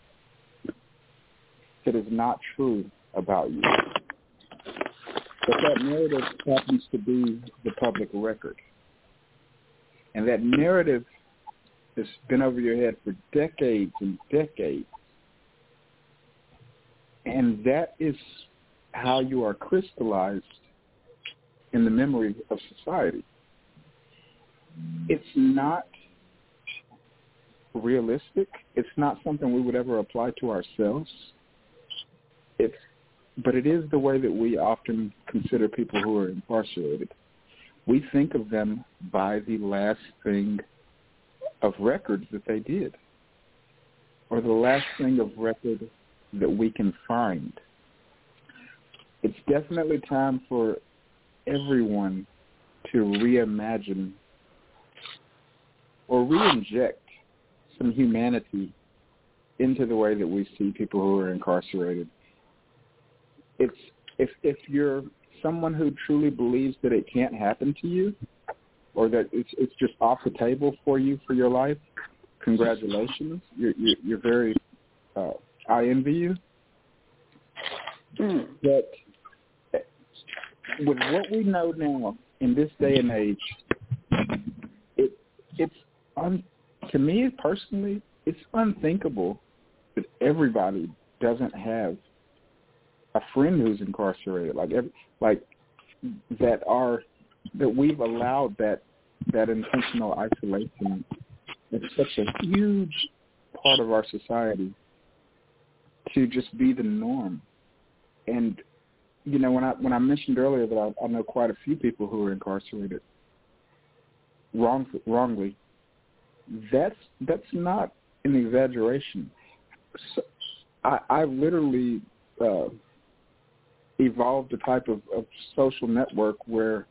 Speaker 4: that is not true about you? But that narrative happens to be the public record. And that narrative has been over your head for decades and decades. And that is how you are crystallized in the memory of society. It's not realistic. It's not something we would ever apply to ourselves. It's, but it is the way that we often consider people who are incarcerated. We think of them by the last thing of record that they did, or the last thing of record that we can find. It's definitely time for everyone to reimagine or re-inject some humanity into the way that we see people who are incarcerated. It's if if you're someone who truly believes that it can't happen to you, or that it's it's just off the table for you for your life, congratulations. You're you're, you're very. Uh, I envy you. But with what we know now in this day and age, it it's un, to me personally, it's unthinkable that everybody doesn't have a friend who's incarcerated. Like every, like that are that we've allowed that that intentional isolation. It's such a huge part of our society to just be the norm. And you know, when I when I mentioned earlier that I, I know quite a few people who are incarcerated wrong wrongly, that's that's not an exaggeration. So I, I literally uh, evolved a type of, of social network where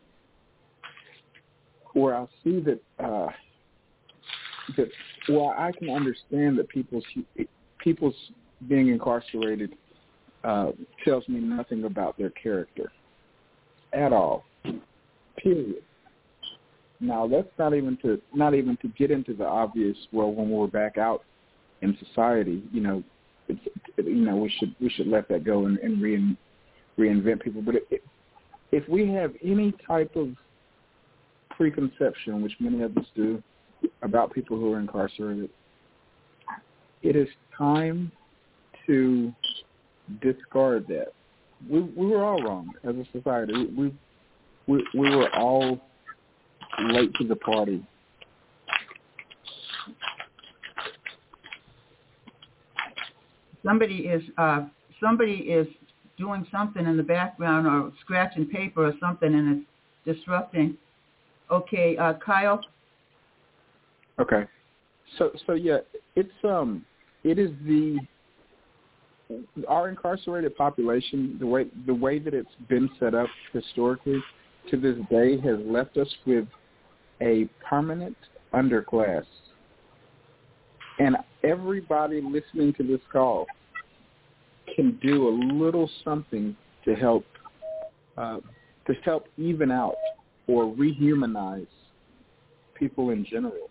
Speaker 4: where I see that uh, that well I can understand that people's people's being incarcerated uh, tells me nothing about their character at all. Period. Now that's not even to not even to get into the obvious. Well, when we're back out in society, you know, it's, it, you know, we should we should let that go and, and rein, reinvent people. But it, if we have any type of preconception, which many of us do, about people who are incarcerated, it is time to discard that. We we were all wrong as a society. We we we were all late to the party.
Speaker 2: Somebody is uh, somebody is doing something in the background or scratching paper or something, and it's disrupting. Okay, uh, Kyle.
Speaker 4: Okay, so so yeah, it's um, it is the our incarcerated population, the way the way that it's been set up historically to this day has left us with a permanent underclass. And everybody listening to this call can do a little something to help uh, to help even out or rehumanize people in general.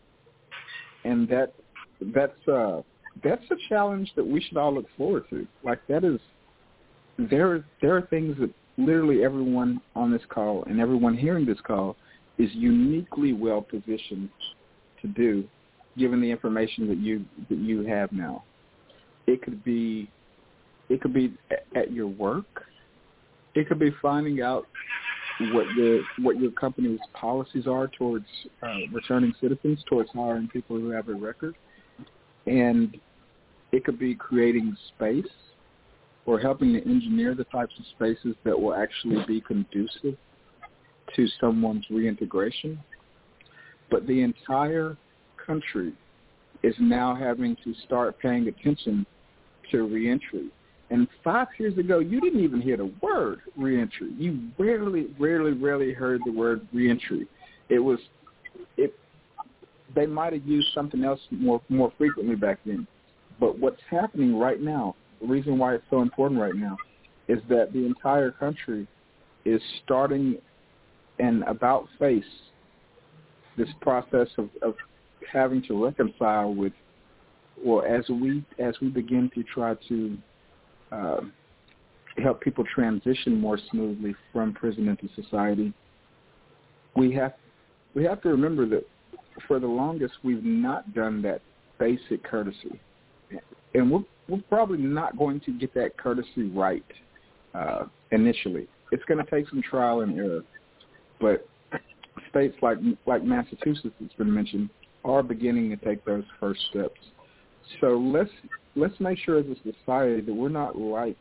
Speaker 4: And that that's uh, that's a challenge that we should all look forward to. Like that is there there are things that literally everyone on this call and everyone hearing this call is uniquely well positioned to do, given the information that you that you have now. It could be it could be at your work. It could be finding out what your what your company's policies are towards uh, returning citizens, towards hiring people who have a record, and it could be creating space or helping to engineer the types of spaces that will actually be conducive to someone's reintegration. But the entire country is now having to start paying attention to reentry. And five years ago, you didn't even hear the word reentry. You rarely, rarely, rarely heard the word reentry. It was, it. They might have used something else more more frequently back then. But what's happening right now, the reason why it's so important right now, is that the entire country is starting and about face this process of, of having to reconcile with, well, as we as we begin to try to uh, help people transition more smoothly from prison into society, we have we have to remember that for the longest we've not done that basic courtesy, and we're we're probably not going to get that courtesy right uh, initially. It's going to take some trial and error. But states like like Massachusetts, it's been mentioned, are beginning to take those first steps. So let's let's make sure as a society that we're not like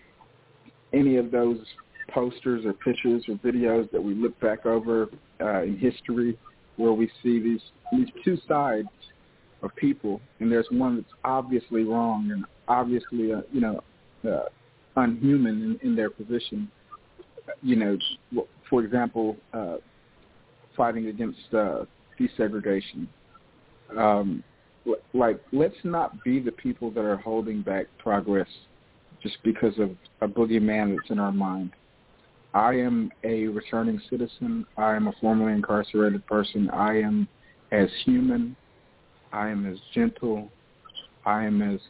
Speaker 4: any of those posters or pictures or videos that we look back over uh, in history, where we see these these two sides of people, and there's one that's obviously wrong and obviously uh, you know uh, unhuman in, in their position. You know, for example, uh, fighting against uh, desegregation. Um, like, let's not be the people that are holding back progress just because of a boogeyman that's in our mind. I am a returning citizen. I am a formerly incarcerated person. I am as human. I am as gentle. I am as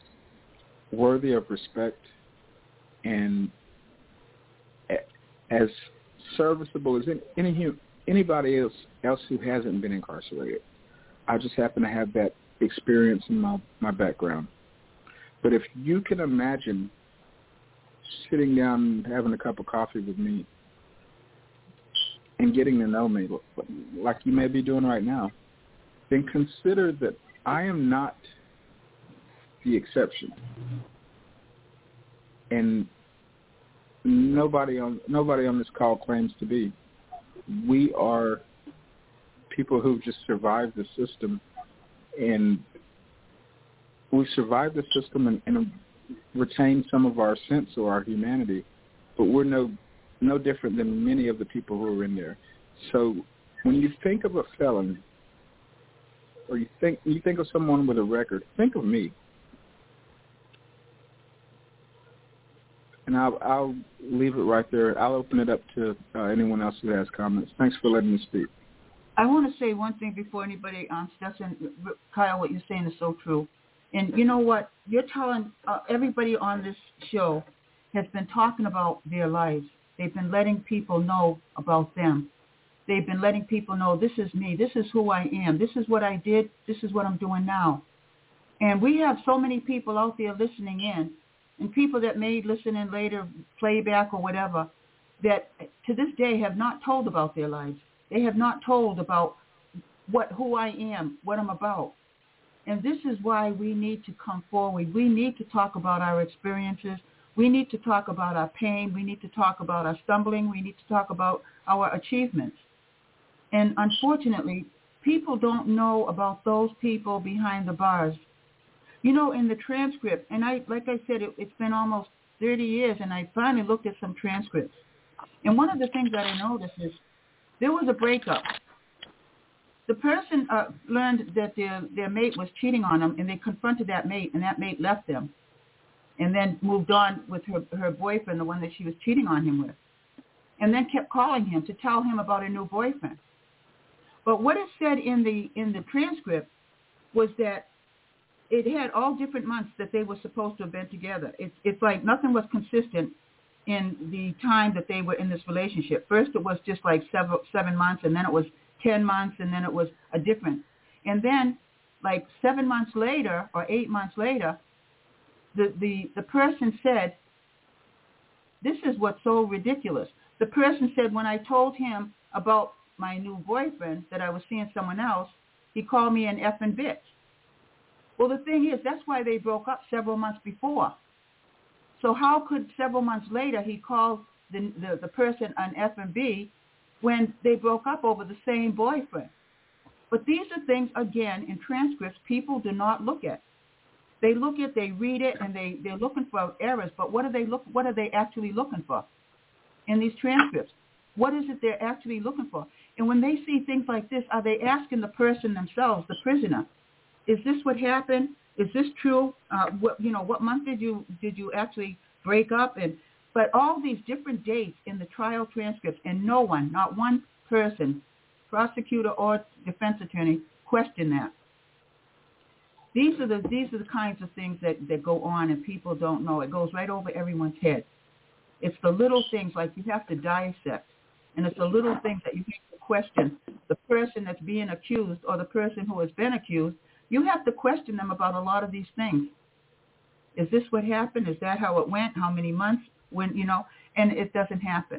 Speaker 4: worthy of respect and as serviceable as any, any anybody else else who hasn't been incarcerated. I just happen to have that experience in my, my background. But if you can imagine sitting down and having a cup of coffee with me and getting to know me like you may be doing right now, then consider that I am not the exception. And nobody on nobody on this call claims to be. We are people who've just survived the system, and we've survived the system and, and retained some of our sense or our humanity, but we're no no different than many of the people who are in there. So when you think of a felon, or you think you think of someone with a record, think of me. And I'll, I'll leave it right there. I'll open it up to uh, anyone else who has comments. Thanks for letting me speak.
Speaker 2: I want to say one thing before anybody um, steps in. Kyle, what you're saying is so true. And you know what? You're telling uh, everybody on this show has been talking about their lives. They've been letting people know about them. They've been letting people know, this is me. This is who I am. This is what I did. This is what I'm doing now. And we have so many people out there listening in, and people that may listen in later, playback or whatever, that to this day have not told about their lives. They have not told about what who I am, what I'm about. And this is why we need to come forward. We need to talk about our experiences. We need to talk about our pain. We need to talk about our stumbling. We need to talk about our achievements. And unfortunately, people don't know about those people behind the bars. You know, in the transcript, and I, like I said, it, it's been almost thirty years, and I finally looked at some transcripts. And one of the things that I noticed is there was a breakup. The person uh, learned that their, their mate was cheating on them, and they confronted that mate, and that mate left them and then moved on with her, her boyfriend, the one that she was cheating on him with, and then kept calling him to tell him about a new boyfriend. But what it said in the in the transcript was that it had all different months that they were supposed to have been together. It's it's like nothing was consistent in the time that they were in this relationship. First, it was just like several seven months, and then it was ten months, and then it was a different. And then, like seven months later or eight months later, the the, the person said, this is what's so ridiculous. The person said, when I told him about my new boyfriend, that I was seeing someone else, he called me an effing bitch. Well, the thing is, that's why they broke up several months before. So how could several months later he call the, the, the person an F and B when they broke up over the same boyfriend? But these are things, again, in transcripts people do not look at. They look at, they read it, and they, they're looking for errors. But what are they look? What are they actually looking for in these transcripts? What is it they're actually looking for? And when they see things like this, are they asking the person themselves, the prisoner, is this what happened? Is this true? Uh, what, you know, what month did you did you actually break up? And but all these different dates in the trial transcripts, and no one, not one person, prosecutor or defense attorney, questioned that. These are the these are the kinds of things that, that go on, and people don't know. It goes right over everyone's head. It's the little things, like you have to dissect, and it's the little things that you have to question. The person that's being accused or the person who has been accused, you have to question them about a lot of these things. Is this what happened? Is that how it went? How many months? When, you know, and it doesn't happen.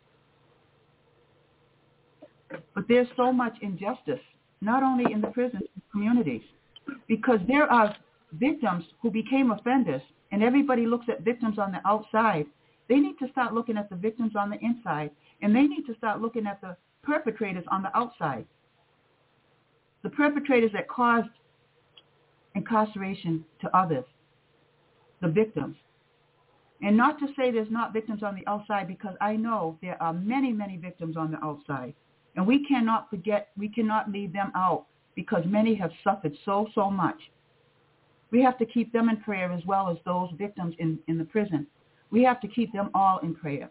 Speaker 2: But there's so much injustice, not only in the prisons, but communities, because there are victims who became offenders, and everybody looks at victims on the outside. They need to start looking at the victims on the inside, and they need to start looking at the perpetrators on the outside. The perpetrators that caused incarceration to others, the victims. And not to say there's not victims on the outside, because I know there are many, many victims on the outside. And we cannot forget, we cannot leave them out, because many have suffered so, so much. We have to keep them in prayer as well as those victims in, in the prison. We have to keep them all in prayer.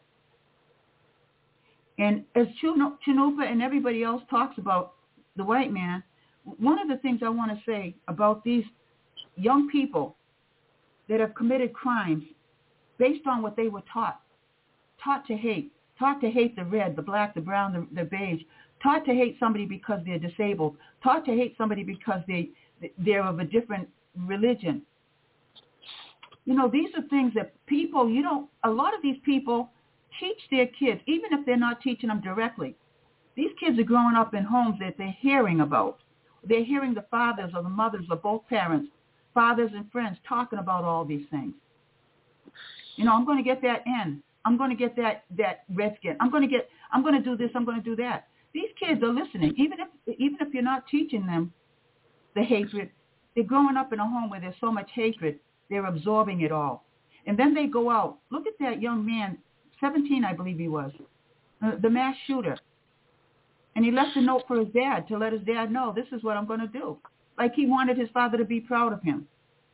Speaker 2: And as Chanupa and everybody else talks about the white man, one of the things I want to say about these young people that have committed crimes based on what they were taught, taught to hate, taught to hate the red, the black, the brown, the, the beige, taught to hate somebody because they're disabled, taught to hate somebody because they, they're of a different religion. You know, these are things that people, you know, a lot of these people teach their kids, even if they're not teaching them directly. These kids are growing up in homes that they're hearing about. They're hearing the fathers or the mothers or both parents, fathers and friends talking about all these things. You know, I'm going to get that in. I'm going to get that, that redskin. I'm going to get, I'm going to do this. I'm going to do that. These kids are listening. Even if, even if you're not teaching them the hatred, they're growing up in a home where there's so much hatred, they're absorbing it all. And then they go out. Look at that young man, seventeen, I believe he was, uh, the mass shooter. And he left a note for his dad to let his dad know, this is what I'm going to do. Like he wanted his father to be proud of him.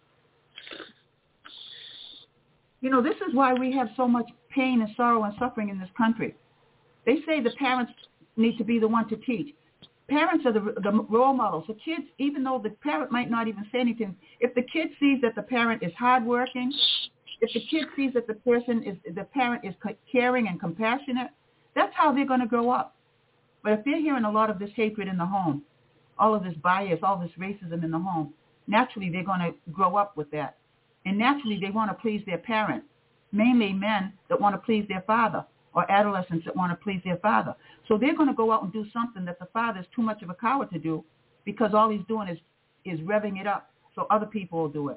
Speaker 2: You know, this is why we have so much pain and sorrow and suffering in this country. They say the parents need to be the one to teach. Parents are the, the role models. The kids, even though the parent might not even say anything, if the kid sees that the parent is hardworking, if the kid sees that the person is, the parent is caring and compassionate, that's how they're going to grow up. But if they're hearing a lot of this hatred in the home, all of this bias, all this racism in the home, naturally they're going to grow up with that. And naturally they want to please their parent, mainly men that want to please their father or adolescents that want to please their father. So they're going to go out and do something that the father is too much of a coward to do because all he's doing is, is revving it up so other people will do it.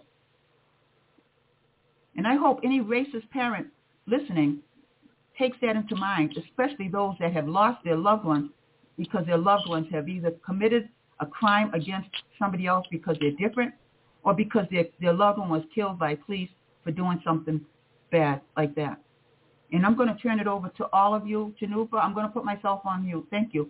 Speaker 2: And I hope any racist parent listening takes that into mind, especially those that have lost their loved ones because their loved ones have either committed a crime against somebody else because they're different or because their, their loved one was killed by police for doing something bad like that. And I'm going to turn it over to all of you. Janupa, I'm going to put myself on mute. Thank you.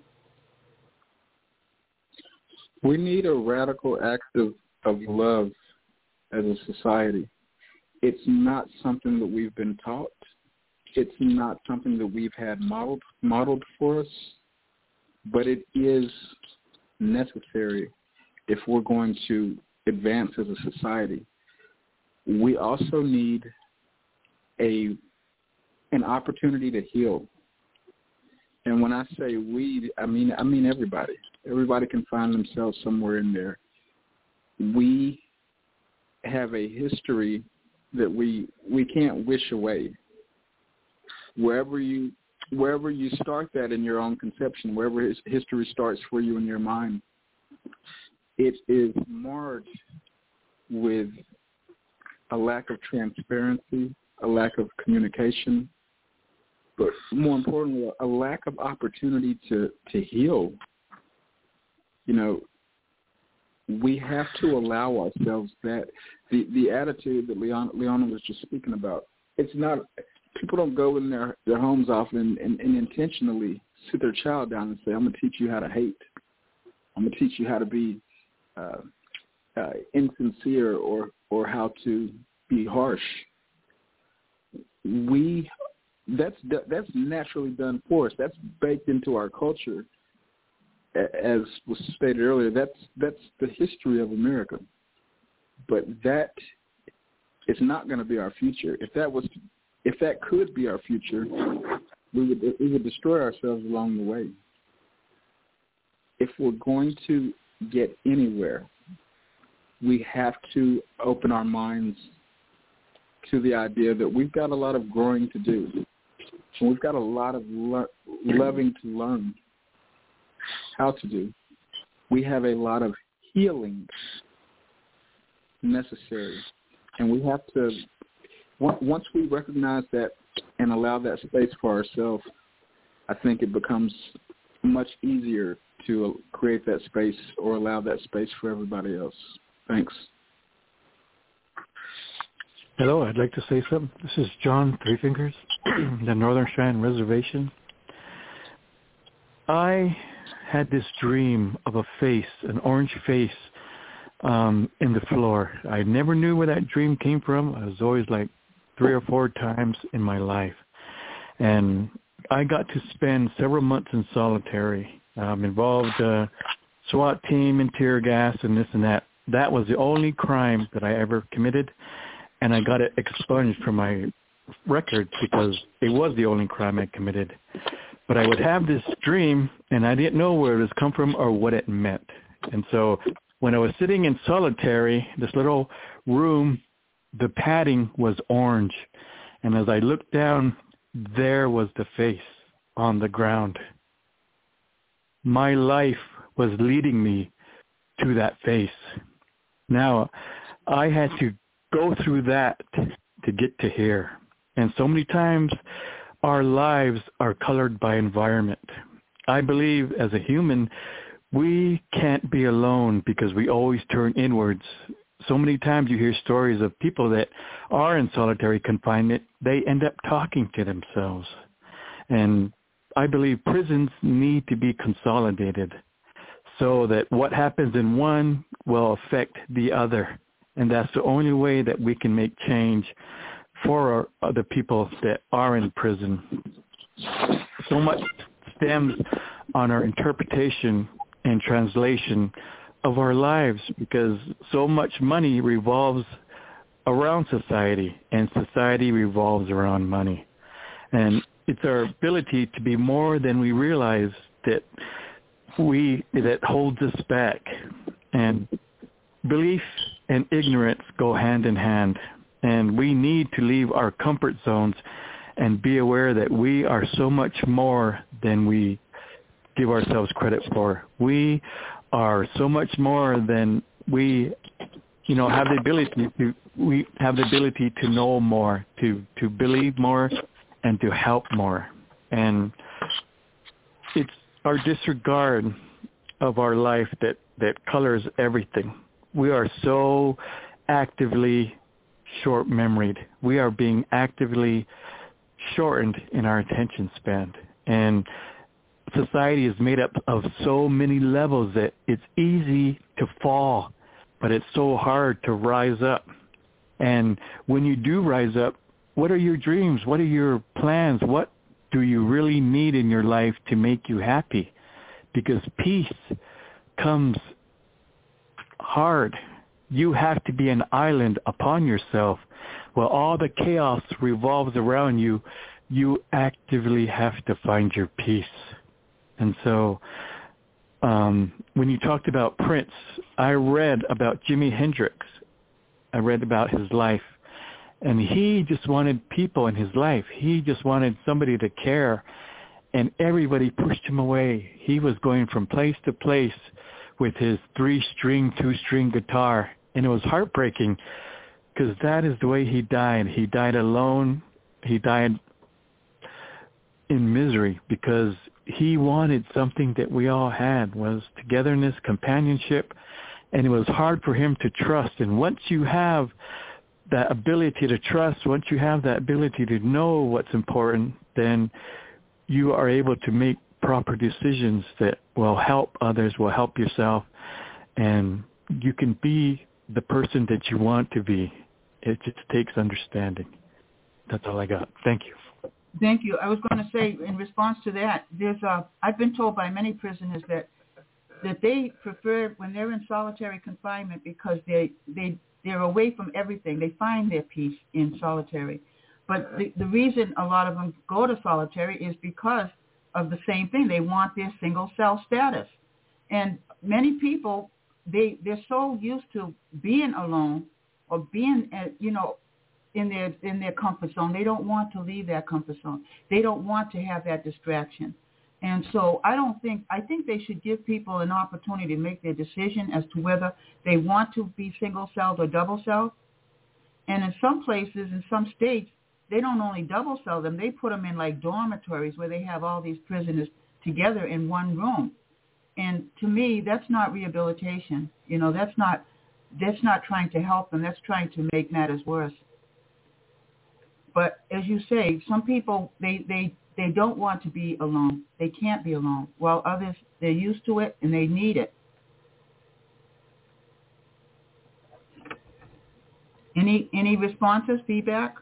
Speaker 4: We need a radical act of, of love as a society. It's not something that we've been taught. It's not something that we've had modeled, modeled for us, but it is necessary if we're going to advance as a society. We also need a an opportunity to heal. And when I say we, I mean I mean everybody. Everybody can find themselves somewhere in there. We have a history that we we can't wish away. Wherever you wherever you start that in your own conception, wherever his history starts for you in your mind, it is marred with a lack of transparency, a lack of communication, but more importantly, a lack of opportunity to, to heal. You know, we have to allow ourselves that. The, the attitude that Leon, Leona was just speaking about, it's not, people don't go in their, their homes often and, and, and intentionally sit their child down and say, I'm going to teach you how to hate. I'm going to teach you how to be uh, uh, insincere or, or how to be harsh. We, that's that's naturally done for us. That's baked into our culture. As was stated earlier, that's that's the history of America. But that is not going to be our future. If that was, if that could be our future, we would we would destroy ourselves along the way. If we're going to get anywhere, we have to open our minds to the idea that we've got a lot of growing to do. And we've got a lot of lo- loving to learn how to do. We have a lot of healing necessary. And we have to, once we recognize that and allow that space for ourselves, I think it becomes much easier to create that space or allow that space for everybody else. Thanks.
Speaker 3: Hello, I'd like to say something. This is John Three Fingers, the Northern Cheyenne Reservation. I had this dream of a face, an orange face, um, in the floor. I never knew where that dream came from. I was always like three or four times in my life. And I got to spend several months in solitary. Um, involved uh, SWAT team and tear gas and this and that. That was the only crime that I ever committed. And I got it expunged from my records because it was the only crime I committed. But I would have this dream, and I didn't know where it was come from or what it meant. And so when I was sitting in solitary, this little room, the padding was orange. And as I looked down, there was the face on the ground. My life was leading me to that face. Now, I had to go through that to get to here. And so many times our lives are colored by environment. I believe as a human, we can't be alone because we always turn inwards. So many times you hear stories of people that are in solitary confinement, they end up talking to themselves. And I believe prisons need to be consolidated so that what happens in one will affect the other. And that's the only way that we can make change for our, the people that are in prison. So much stems on our interpretation and translation of our lives because so much money revolves around society and society revolves around money. And it's our ability to be more than we realize that we that holds us back. And belief and ignorance go hand in hand. And we need to leave our comfort zones and be aware that we are so much more than we give ourselves credit for. We are so much more than we, you know, have the ability to, we have the ability to know more, to, to believe more, and to help more. And it's our disregard of our life that, that colors everything. We are so actively short-memoried. We are being actively shortened in our attention span. And society is made up of so many levels that it's easy to fall, but it's so hard to rise up. And when you do rise up, what are your dreams? What are your plans? What do you really need in your life to make you happy? Because peace comes hard. You have to be an island upon yourself. While all the chaos revolves around you, you actively have to find your peace. And so um, when you talked about Prince, I read about Jimi Hendrix. I read about his life. And he just wanted people in his life. He just wanted somebody to care. And everybody pushed him away. He was going from place to place with his three-string, two-string guitar. And it was heartbreaking because that is the way he died. He died alone. He died in misery because he wanted something that we all had, was togetherness, companionship, and it was hard for him to trust. And once you have that ability to trust, once you have that ability to know what's important, then you are able to make proper decisions that will help others, will help yourself, and you can be the person that you want to be. It just takes understanding. That's all I got. Thank you.
Speaker 2: Thank you. I was going to say, in response to that, there's a, I've been told by many prisoners that that they prefer when they're in solitary confinement because they, they, they're away from everything. They find their peace in solitary. But the, the reason a lot of them go to solitary is because of the same thing. They want their single cell status. And many people, they, they're so used to being alone or being, uh, you know, in their in their comfort zone. They don't want to leave that comfort zone. They don't want to have that distraction. And so I don't think, I think they should give people an opportunity to make their decision as to whether they want to be single-celled or double-celled. And in some places, in some states, they don't only double-cell them, they put them in like dormitories where they have all these prisoners together in one room. And to me, that's not rehabilitation. You know, that's not, that's not trying to help them. That's trying to make matters worse. But as you say, some people, they, they, they don't want to be alone. They can't be alone. While others, they're used to it and they need it. Any any responses, feedback?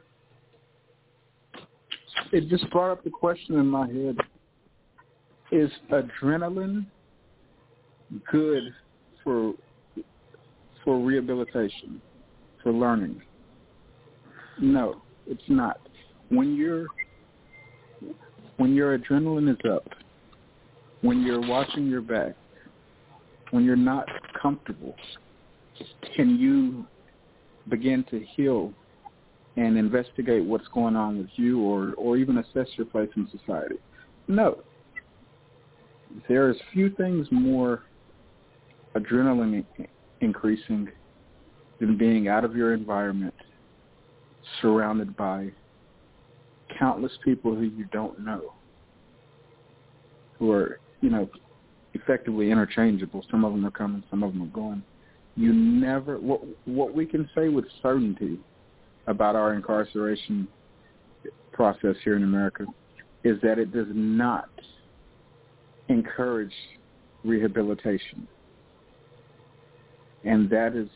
Speaker 4: It just brought up the question in my head. Is adrenaline good for for rehabilitation, for learning? No. It's not. when you're when your adrenaline is up, when you're watching your back, when you're not comfortable, can you begin to heal and investigate what's going on with you, or, or even assess your place in society? No. There's few things more adrenaline increasing than being out of your environment, surrounded by countless people who you don't know, who are, you know, effectively interchangeable. Some of them are coming, some of them are going. You never, what, what we can say with certainty about our incarceration process here in America is that it does not encourage rehabilitation. And that is,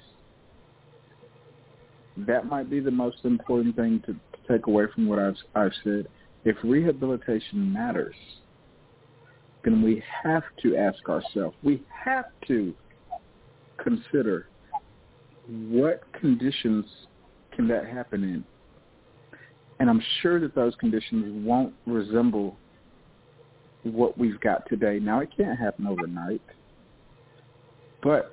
Speaker 4: that might be the most important thing to, to take away from what I've, I've said. If rehabilitation matters, then we have to ask ourselves, we have to consider what conditions can that happen in. And I'm sure that those conditions won't resemble what we've got today. Now, it can't happen overnight, but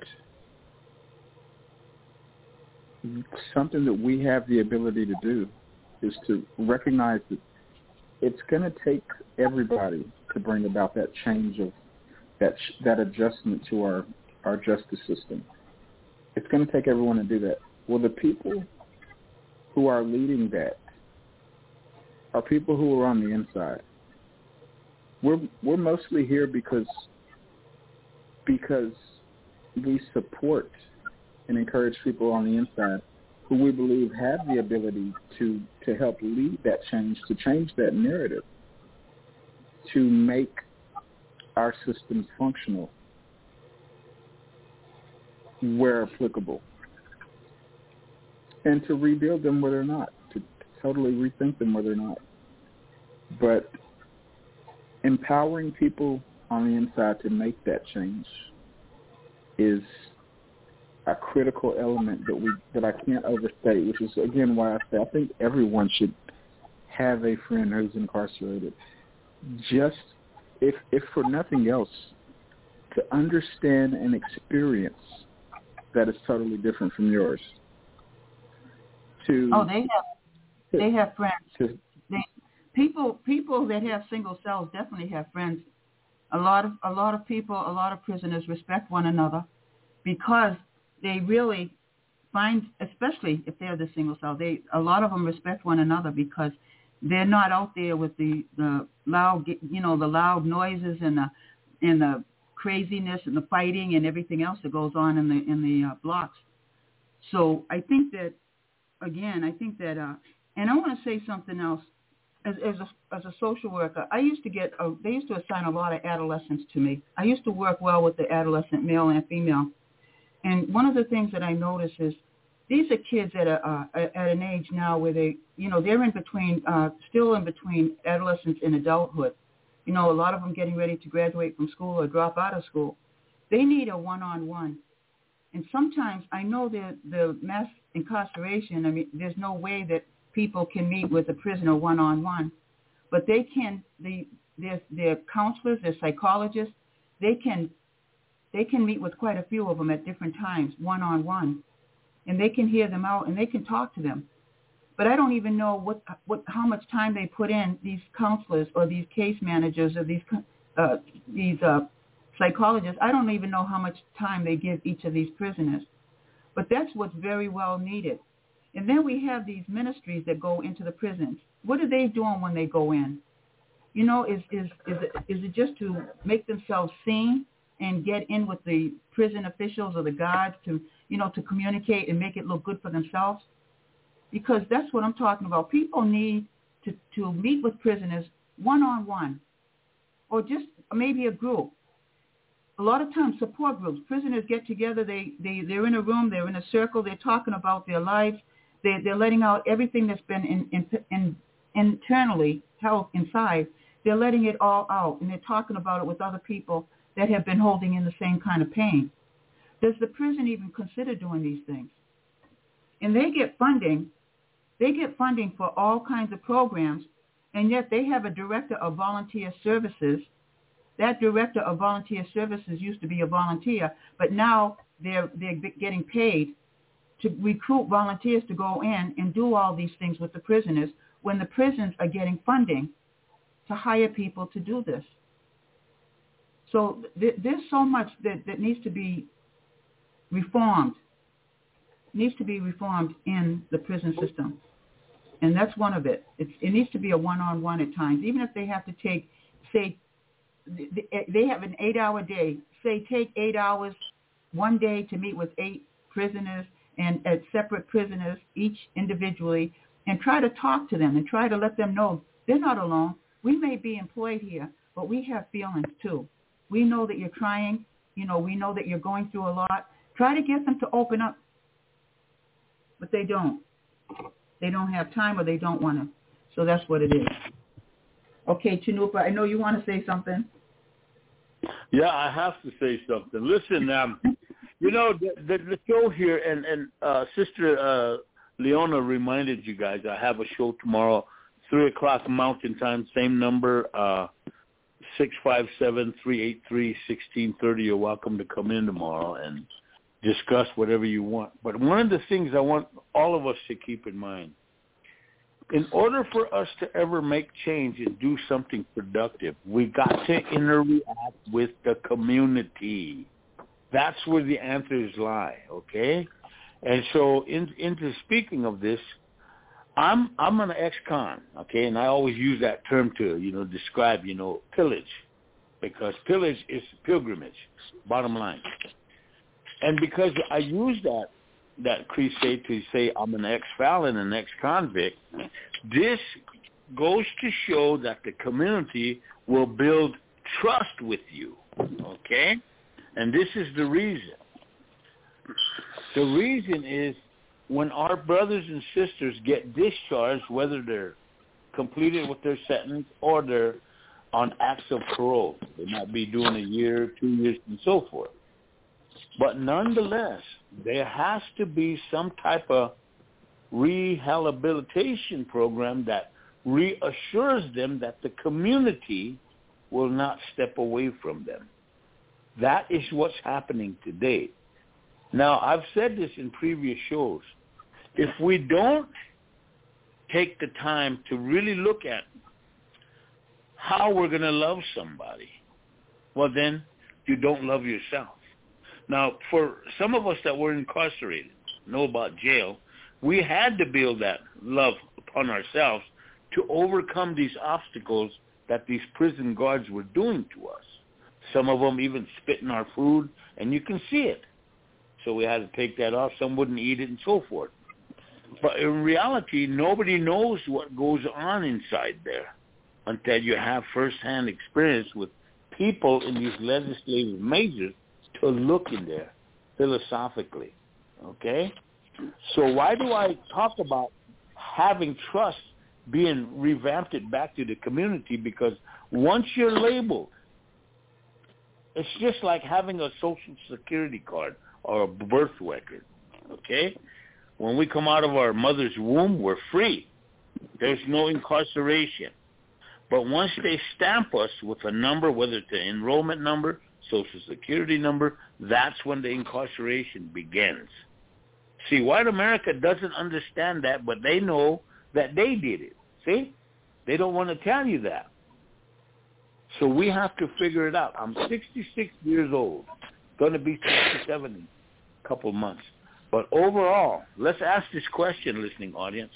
Speaker 4: something that we have the ability to do is to recognize that it's going to take everybody to bring about that change of that that adjustment to our, our justice system. It's going to take everyone to do that. Well, the people who are leading that are people who are on the inside. We're we're mostly here because because we support and encourage people on the inside who we believe have the ability to, to help lead that change, to change that narrative, to make our systems functional where applicable, and to rebuild them where they're not, to totally rethink them where they're not. But empowering people on the inside to make that change is a critical element that we that I can't overstate, which is, again, why I say I think everyone should have a friend who's incarcerated. Just, if if for nothing else, to understand an experience that is totally different from yours. To,
Speaker 2: oh, they have
Speaker 4: to,
Speaker 2: they have friends.
Speaker 4: To,
Speaker 2: they, people people that have single cells definitely have friends. A lot of a lot of people, a lot of prisoners respect one another because they really find, especially if they're the single cell, they a lot of them respect one another because they're not out there with the, the loud, you know, the loud noises and the and the craziness and the fighting and everything else that goes on in the in the uh, blocks. So I think that, again, I think that, uh, and I want to say something else. As, as a as a social worker, I used to get, a, they used to assign a lot of adolescents to me. I used to work well with the adolescent male and female. And one of the things that I notice is these are kids at a uh, at an age now where they, you know, they're in between, uh, still in between adolescence and adulthood. You know, a lot of them getting ready to graduate from school or drop out of school. They need a one-on-one. And sometimes I know that the mass incarceration, I mean, there's no way that people can meet with a prisoner one-on-one, but they can, the, their, their counselors, their psychologists, they can they can meet with quite a few of them at different times, one-on-one, and they can hear them out and they can talk to them. But I don't even know what, what how much time they put in, these counselors or these case managers or these uh, these uh, psychologists. I don't even know how much time they give each of these prisoners. But that's what's very well needed. And then we have these ministries that go into the prisons. What are they doing when they go in? You know, is is is it, is it just to make themselves seen and get in with the prison officials or the guards to, you know, to communicate and make it look good for themselves? Because that's what I'm talking about. People need to, to meet with prisoners one-on-one or just maybe a group. A lot of times support groups. Prisoners get together. They, they, they're in a room. They're in a circle. They're talking about their lives. They, they're letting out everything that's been in, in, in, internally held inside. They're letting it all out, and they're talking about it with other people that have been holding in the same kind of pain. Does the prison even consider doing these things? And they get funding They get funding for all kinds of programs, and yet they have a director of volunteer services. That director of volunteer services used to be a volunteer, but now they're they're getting paid to recruit volunteers to go in and do all these things with the prisoners when the prisons are getting funding to hire people to do this. So th- there's so much that, that needs to be reformed, needs to be reformed in the prison system. And that's one of it. It's, it needs to be a one-on-one at times, even if they have to take, say, they have an eight-hour day. Say take eight hours one day to meet with eight prisoners and at separate prisoners, each individually, and try to talk to them and try to let them know they're not alone. We may be employed here, but we have feelings too. We know that you're trying. You know, we know that you're going through a lot. Try to get them to open up, but they don't. They don't have time or they don't want to. So that's what it is. Okay, Chanupa, I know you want to say something.
Speaker 6: Yeah, I have to say something. Listen, um, you know, the, the, the show here, and, and uh, Sister uh, Leona reminded you guys, I have a show tomorrow, three o'clock Mountain Time, same number, uh, six five seven, three eight three, one six three zero. You're welcome to come in tomorrow and discuss whatever you want. But one of the things I want all of us to keep in mind, in order for us to ever make change and do something productive, we got to interact with the community. That's where the answers lie, okay? And so in, into speaking of this, I'm I'm an ex-con, okay, and I always use that term to, you know, describe, you know, pillage, because pillage is pilgrimage, bottom line. And because I use that that crusade to say I'm an ex-felon, an ex-convict, this goes to show that the community will build trust with you, okay? And this is the reason. The reason is when our brothers and sisters get discharged, whether they're completed with their sentence or they're on acts of parole, they might be doing a year, two years, and so forth. But nonetheless, there has to be some type of rehabilitation program that reassures them that the community will not step away from them. That is what's happening today. Now, I've said this in previous shows. If we don't take the time to really look at how we're going to love somebody, well, then you don't love yourself. Now, for some of us that were incarcerated, know about jail, we had to build that love upon ourselves to overcome these obstacles that these prison guards were doing to us. Some of them even spit in our food, and you can see it. So we had to take that off. Some wouldn't eat it and so forth. But in reality, nobody knows what goes on inside there until you have firsthand experience with people in these legislative majors to look in there philosophically, okay? So why do I talk about having trust being revamped back to the community? Because once you're labeled, it's just like having a social security card or a birth record, okay? When we come out of our mother's womb, we're free. There's no incarceration. But once they stamp us with a number, whether it's an enrollment number, social security number, that's when the incarceration begins. See, white America doesn't understand that, but they know that they did it. See? They don't want to tell you that. So we have to figure it out. I'm sixty-six years old, going to be sixty-seven in a couple months. But overall, let's ask this question, listening audience.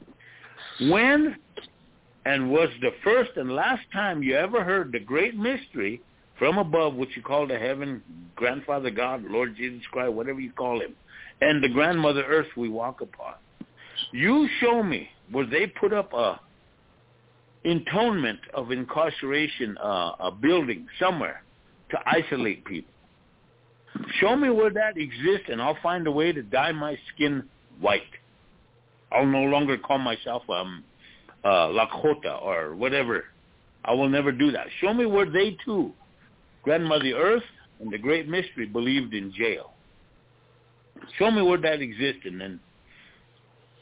Speaker 6: When and was the first and last time you ever heard the great mystery from above, which you call the heaven, grandfather God, Lord Jesus Christ, whatever you call him, and the grandmother earth we walk upon? You show me where they put up a intonement of incarceration, uh, a building somewhere to isolate people. Show me where that exists, and I'll find a way to dye my skin white. I'll no longer call myself um, uh, Lakota or whatever. I will never do that. Show me where they too, Grandmother Earth and the Great Mystery, believed in jail. Show me where that existed, and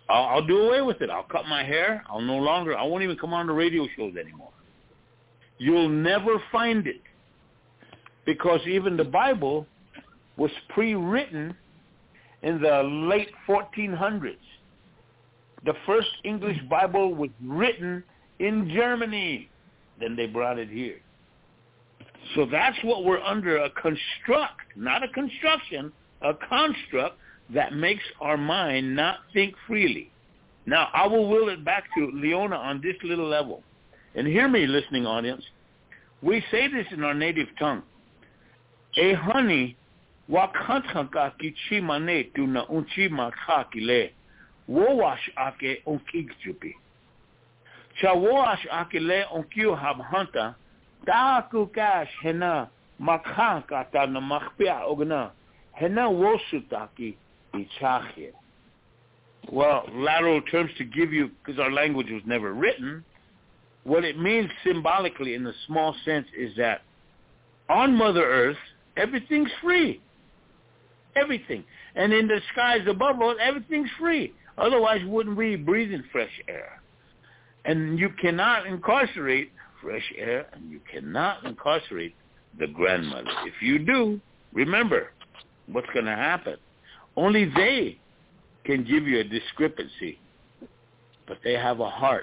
Speaker 6: I'll, I'll do away with it. I'll cut my hair. I'll no longer, I won't even come on the radio shows anymore. You'll never find it, because even the Bible was pre-written in the late fourteen hundreds. The first English Bible was written in Germany. Then they brought it here. So that's what we're under, a construct, not a construction, a construct that makes our mind not think freely. Now, I will will it back to Leona on this little level. And hear me, listening audience. We say this in our native tongue. E honey, wakanthanka ki chimane tu na unchima kakile. Wowash ake onkigjupi. Cha wowash ake le onkyu habhanta. Da kukash hena makhanka ta na makpia ogna. Hena wosutaki ichachir. Well, lateral terms to give you, because our language was never written, what it means symbolically in the small sense is that on Mother Earth, everything's free. Everything. And in the skies above us, everything's free. Otherwise, wouldn't we be breathing fresh air? And you cannot incarcerate fresh air, and you cannot incarcerate the grandmother. If you do, remember what's going to happen. Only they can give you a discrepancy, but they have a heart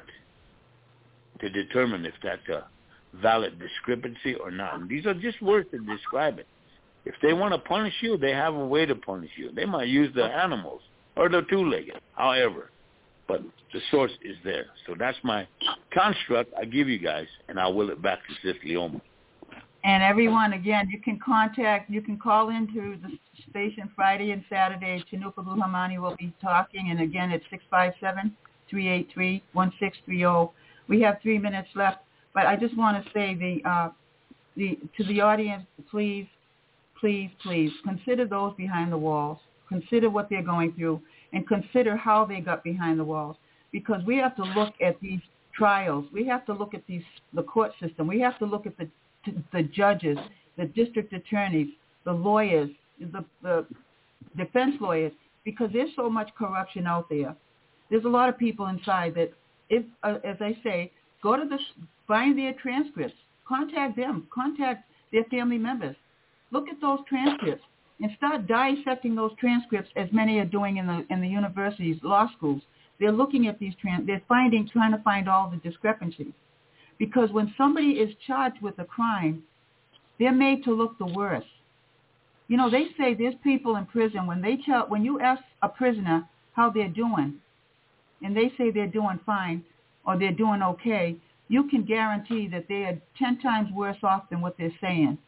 Speaker 6: to determine if that's a valid discrepancy or not. And these are just words to describe it. If they want to punish you, they have a way to punish you. They might use the animals or the two-legged, however. But the source is there. So that's my construct I give you guys, and I will it back to Sis Leoma.
Speaker 2: And everyone, again, you can contact, you can call into the station Friday and Saturday. Chanuka Buhamani will be talking, and again, it's six five seven, three eight three, one six three zero. We have three minutes left, but I just want to say the uh, the to the audience, please, please, please consider those behind the walls. Consider what they're going through, and consider how they got behind the walls. Because we have to look at these trials. We have to look at these the court system. We have to look at the the judges, the district attorneys, the lawyers, the, the defense lawyers, because there's so much corruption out there. There's a lot of people inside that, if, uh, as I say, go to the, find their transcripts, contact them, contact their family members. Look at those transcripts and start dissecting those transcripts, as many are doing in the in the universities, law schools. They're looking at these trans, they're finding, trying to find all the discrepancies. Because when somebody is charged with a crime, they're made to look the worst. You know, they say there's people in prison, when they ch- when you ask a prisoner how they're doing, and they say they're doing fine or they're doing okay, you can guarantee that they are ten times worse off than what they're saying.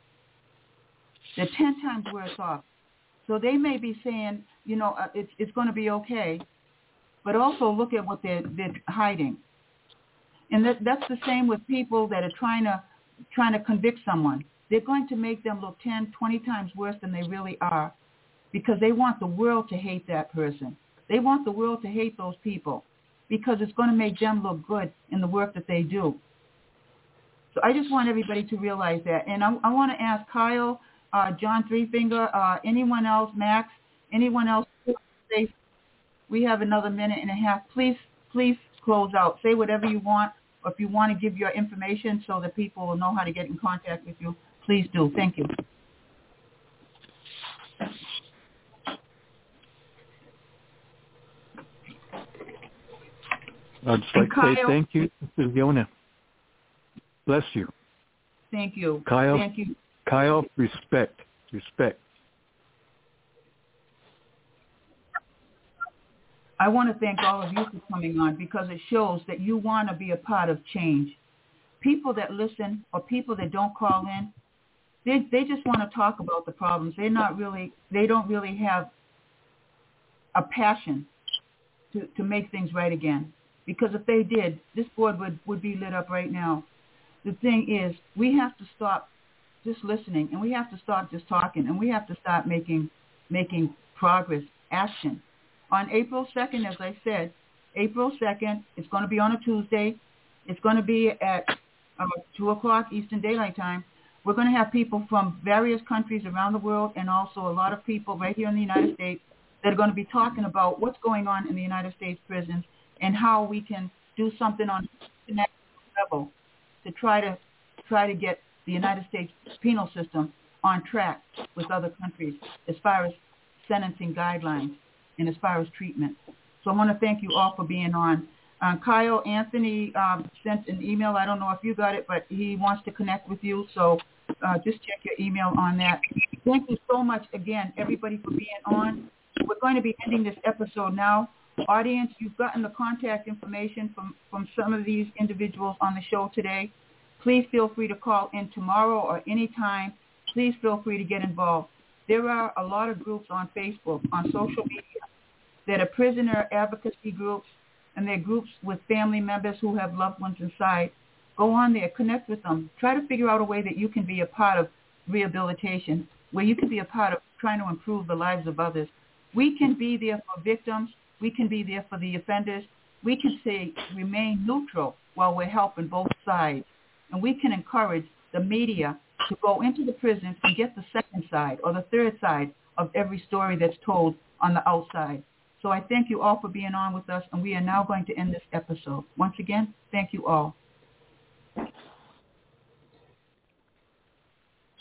Speaker 2: They're ten times worse off. So they may be saying, you know, uh, it's it's going to be okay, but also look at what they're they're hiding. And that, that's the same with people that are trying to trying to convict someone. They're going to make them look ten, twenty times worse than they really are, because they want the world to hate that person. They want the world to hate those people because it's going to make them look good in the work that they do. So I just want everybody to realize that. And I, I want to ask Kyle, uh, John Threefinger, uh, anyone else, Max, anyone else, we have another minute and a half. Please, please close out. Say whatever you want, or if you want to give your information so that people will know how to get in contact with you, please do. Thank you.
Speaker 3: I'd just like to say thank you, Missus Yona. Bless you.
Speaker 2: Thank you.
Speaker 3: Kyle,
Speaker 2: Thank you.
Speaker 3: Kyle, respect. Respect.
Speaker 2: I want to thank all of you for coming on, because it shows that you want to be a part of change. People that listen or people that don't call in, they they just want to talk about the problems. They're not really, they don't really have a passion to, to make things right again. Because if they did, this board would, would be lit up right now. The thing is, we have to stop just listening, and we have to stop just talking, and we have to start making making progress, action. On April second, as I said, April second, it's going to be on a Tuesday. It's going to be at uh, two o'clock Eastern Daylight Time. We're going to have people from various countries around the world, and also a lot of people right here in the United States that are going to be talking about what's going on in the United States prisons and how we can do something on a national level to try to try to get the United States penal system on track with other countries as far as sentencing guidelines and as far as treatment. So I want to thank you all for being on. Uh, Kyle Anthony um, sent an email. I don't know if you got it, but he wants to connect with you. So uh, just check your email on that. Thank you so much again, everybody, for being on. We're going to be ending this episode now. Audience, you've gotten the contact information from, from some of these individuals on the show today. Please feel free to call in tomorrow or anytime. Please feel free to get involved. There are a lot of groups on Facebook, on social media, that are prisoner advocacy groups, and they're groups with family members who have loved ones inside. Go on there, connect with them. Try to figure out a way that you can be a part of rehabilitation, where you can be a part of trying to improve the lives of others. We can be there for victims. We can be there for the offenders. We can say remain neutral while we're helping both sides. And we can encourage the media to go into the prisons and get the second side or the third side of every story that's told on the outside. So I thank you all for being on with us, and we are now going to end this episode. Once again, thank you all.